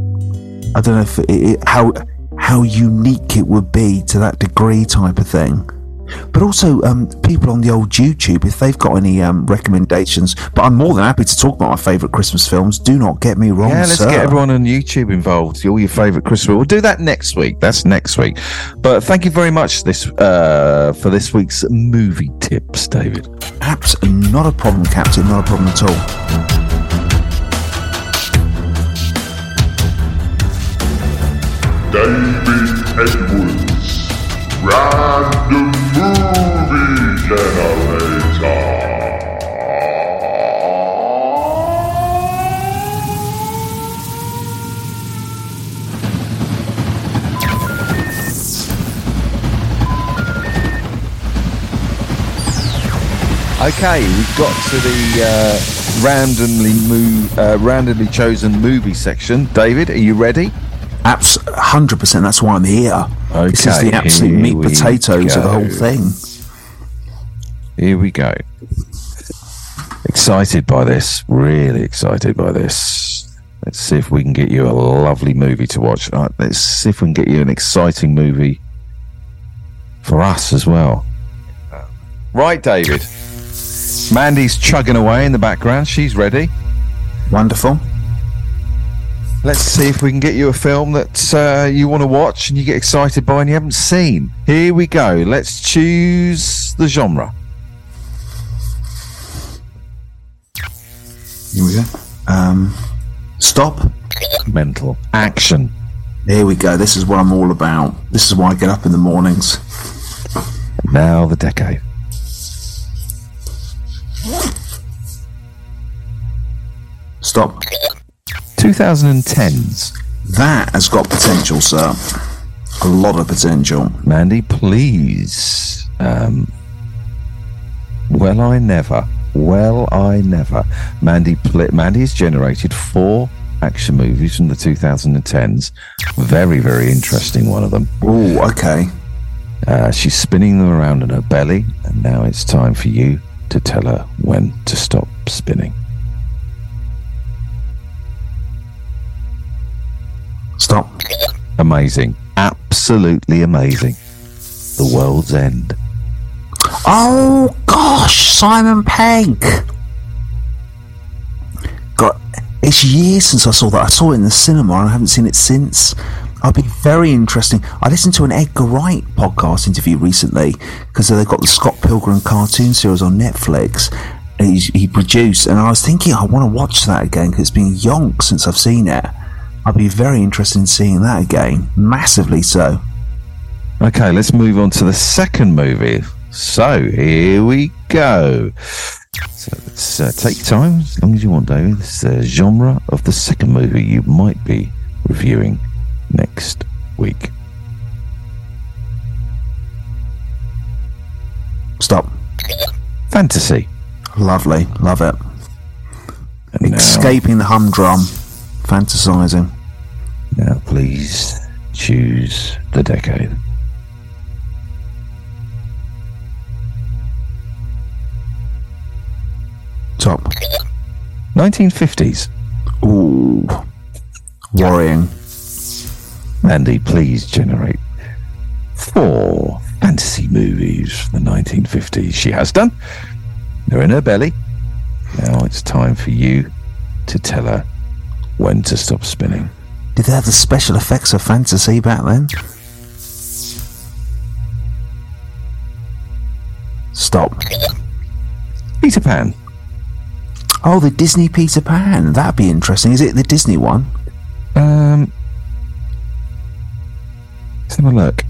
I don't know if how unique it would be to that degree, type of thing. But also, people on the old YouTube, if they've got any recommendations. But I'm more than happy to talk about my favourite Christmas films. Do not get me wrong, let's get everyone on YouTube involved. All your favourite Christmas. We'll do that next week. That's next week. But thank you very much for this week's movie tips, David. Absolutely not a problem, Captain. Not a problem at all. David Edwards, Random Movie Generator. Okay, we've got to the randomly chosen movie section. David, are you ready? 100%. That's why I'm here. Okay, this is the absolute meat potatoes of the whole thing. Here we go. Excited by this. Really excited by this. Let's see if we can get you a lovely movie to watch. Let's see if we can get you an exciting movie for us as well. Right, David. Mandy's chugging away in the background. She's ready. Wonderful. Let's see if we can get you a film that you want to watch and you get excited by and you haven't seen. Here we go. Let's choose the genre. Here we go. Stop. Mental. Action. Here we go. This is what I'm all about. This is why I get up in the mornings. Now the decade. Stop. 2010s. That has got potential, sir. A lot of potential. Mandy, please. Well, I never. Mandy has generated 4 action movies from the 2010s. Very, very interesting, one of them. Oh, okay. She's spinning them around in her belly, and now it's time for you to tell her when to stop spinning. Stop. Amazing. Absolutely amazing. The World's End. Oh, gosh, Simon Pegg. God, it's years since I saw that. I saw it in the cinema and I haven't seen it since. I've been very interesting. I listened to an Edgar Wright podcast interview recently because they've got the Scott Pilgrim cartoon series on Netflix. He produced, and I was thinking I want to watch that again because it's been yonks since I've seen it. I'd be very interested in seeing that again, massively so. Okay, let's move on to the second movie. So, here we go. So, let's take your time, as long as you want, David. This is the genre of the second movie you might be reviewing next week. Stop. Fantasy. Lovely, love it. And now, Escaping the humdrum, fantasizing. now, please choose the decade. Top. 1950s. Ooh, worrying. Andy, please generate 4 fantasy movies from the 1950s. She has done. They're in her belly. Now it's time for you to tell her when to stop spinning. Did they have the special effects of fantasy back then? Stop. Peter Pan. Oh, the Disney Peter Pan. That'd be interesting. Is it the Disney one? Let's have a look.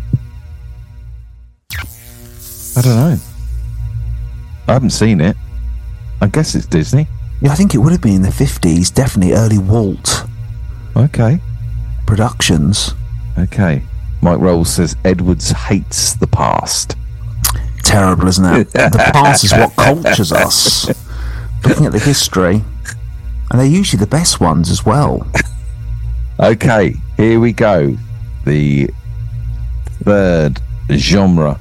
I don't know. I haven't seen it. I guess it's Disney. Yeah, I think it would have been in the 50s. Definitely early Walt Okay. Productions. Okay. Mike Rolls says Edwards hates the past. Terrible, isn't it? The past is what cultures us. Looking at the history, and they're usually the best ones as well. Okay, here we go. The third genre,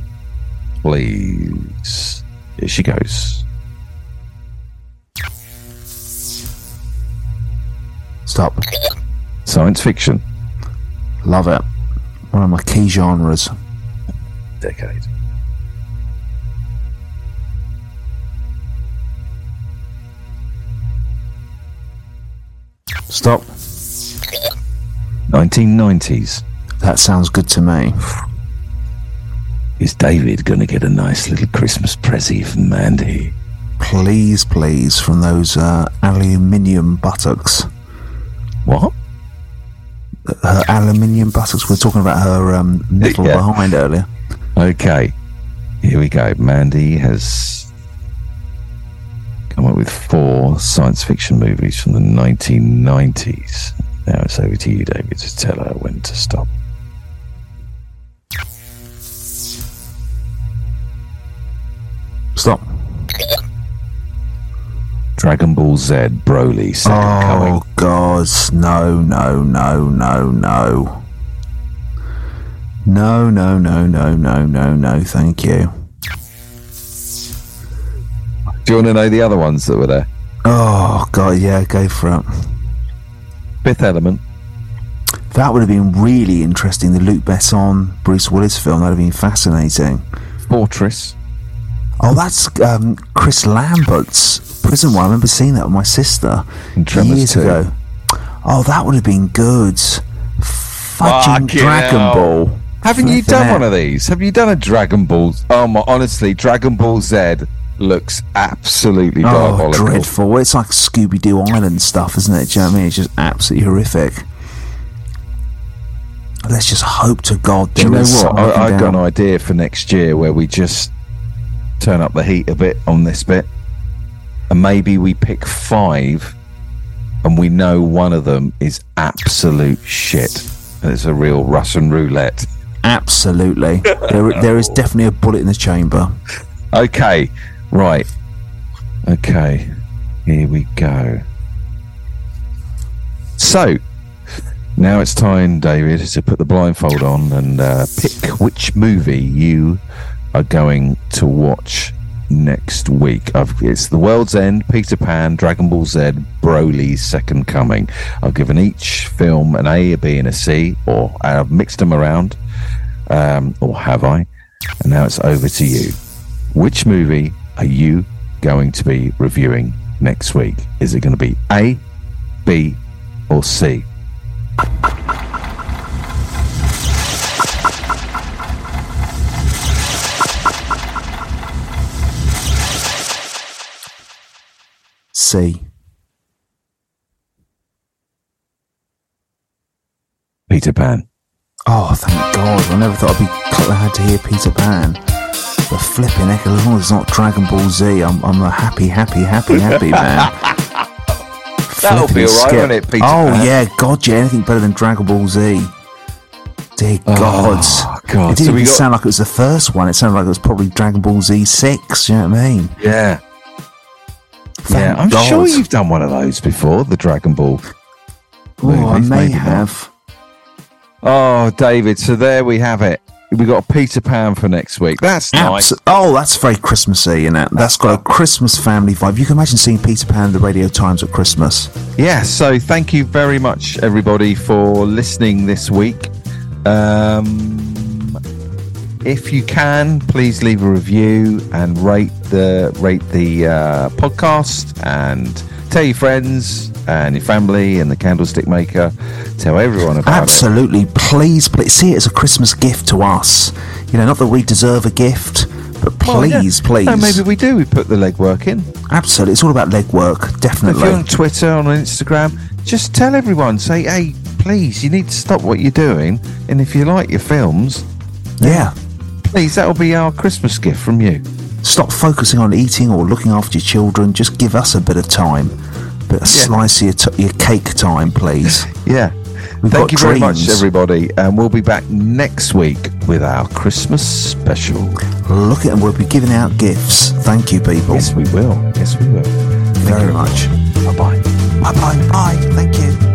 please. Here she goes. Stop. Science fiction. Love it. One of my key genres. Decade. Stop. 1990s. That sounds good to me. Is David going to get a nice little Christmas present from Mandy? Please, please, from those aluminium buttocks. What? Her aluminium buttocks. We were talking about her metal Yeah. behind earlier. Okay, here we go. Mandy has come up with 4 science fiction movies from the 1990s. Now it's over to you, David, to tell her when to stop. Stop. Dragon Ball Z, Broly, second coming. Oh, God. No, no, no, no, no. No, no, no, no, no, no, no, thank you. Do you want to know the other ones that were there? Oh, God, yeah, go for it. Fifth Element. That would have been really interesting. The Luc Besson, Bruce Willis film, that would have been fascinating. Fortress. Oh, that's Chris Lambert's prison one. I remember seeing that with my sister And Tremors years 2. ago. Oh, that would have been good. Fudging Fucking Dragon hell. Ball. Haven't you Flipping done heck. one of these? Have you done a Dragon Ball? Oh my! Honestly, Dragon Ball Z looks absolutely Oh, diabolical. dreadful. It's like Scooby-Doo Island stuff, isn't it? Do you know what I mean? It's just absolutely horrific. Let's just hope to God Do you there know is what? something I've got an down. idea for next year where we just turn up the heat a bit on this bit, and maybe we pick 5, and we know one of them is absolute shit, and it's a real Russian roulette. Absolutely. There is definitely a bullet in the chamber. Okay, right. Okay, here we go. So, now it's time, David, to put the blindfold on and pick which movie you are going to watch next week. It's The World's End, Peter Pan, Dragon Ball Z, Broly's Second Coming. I've given each film an A, a B, and a C, or I've mixed them around, or have I? And now it's over to you. Which movie are you going to be reviewing next week? Is it going to be A, B, or C? C. Peter Pan. Oh, thank God. I never thought I'd be glad to hear Peter Pan. The flipping heck, as long as it's not Dragon Ball Z, I'm a happy man. That'll be Flipping alright, skip. won't it, Peter Oh, Pan? yeah, God, yeah, anything better than Dragon Ball Z. Dear God. God. It So didn't we even got- sound like it was the first one. It sounded like it was probably Dragon Ball Z 6, you know what I mean? Yeah. Thank I'm God. sure you've done one of those before, the Dragon Ball. Oh, I movies, may maybe not. have. Oh, David, so there we have it. We got a Peter Pan for next week. That's nice. Oh, that's very Christmassy, and that's got a Christmas family vibe. You can imagine seeing Peter Pan at the Radio Times at Christmas. Yeah, so thank you very much, everybody, for listening this week. If you can, please leave a review and rate the podcast, and tell your friends and your family and the Candlestick Maker. Tell everyone about Absolutely. Please see it as a Christmas gift to us. You know, not that we deserve a gift, but it. Well, yeah. please. No, maybe we do. We put the legwork in. Absolutely. It's all about legwork, If definitely. you're on Twitter, on Instagram, just tell everyone. Say, hey, please, you need to stop what you're doing. And if you like your films, Yeah. please, that'll be our Christmas gift from you. Stop focusing on eating or looking after your children. Just give us a bit of time. A bit of slice of your cake time, please. Yeah. We've Thank got you very much, dreams. everybody. And we'll be back next week with our Christmas special. Look at and we'll be giving out gifts. Thank you, people. Yes, we will. Yes, we will. very much. Bye-bye. Bye. Thank you.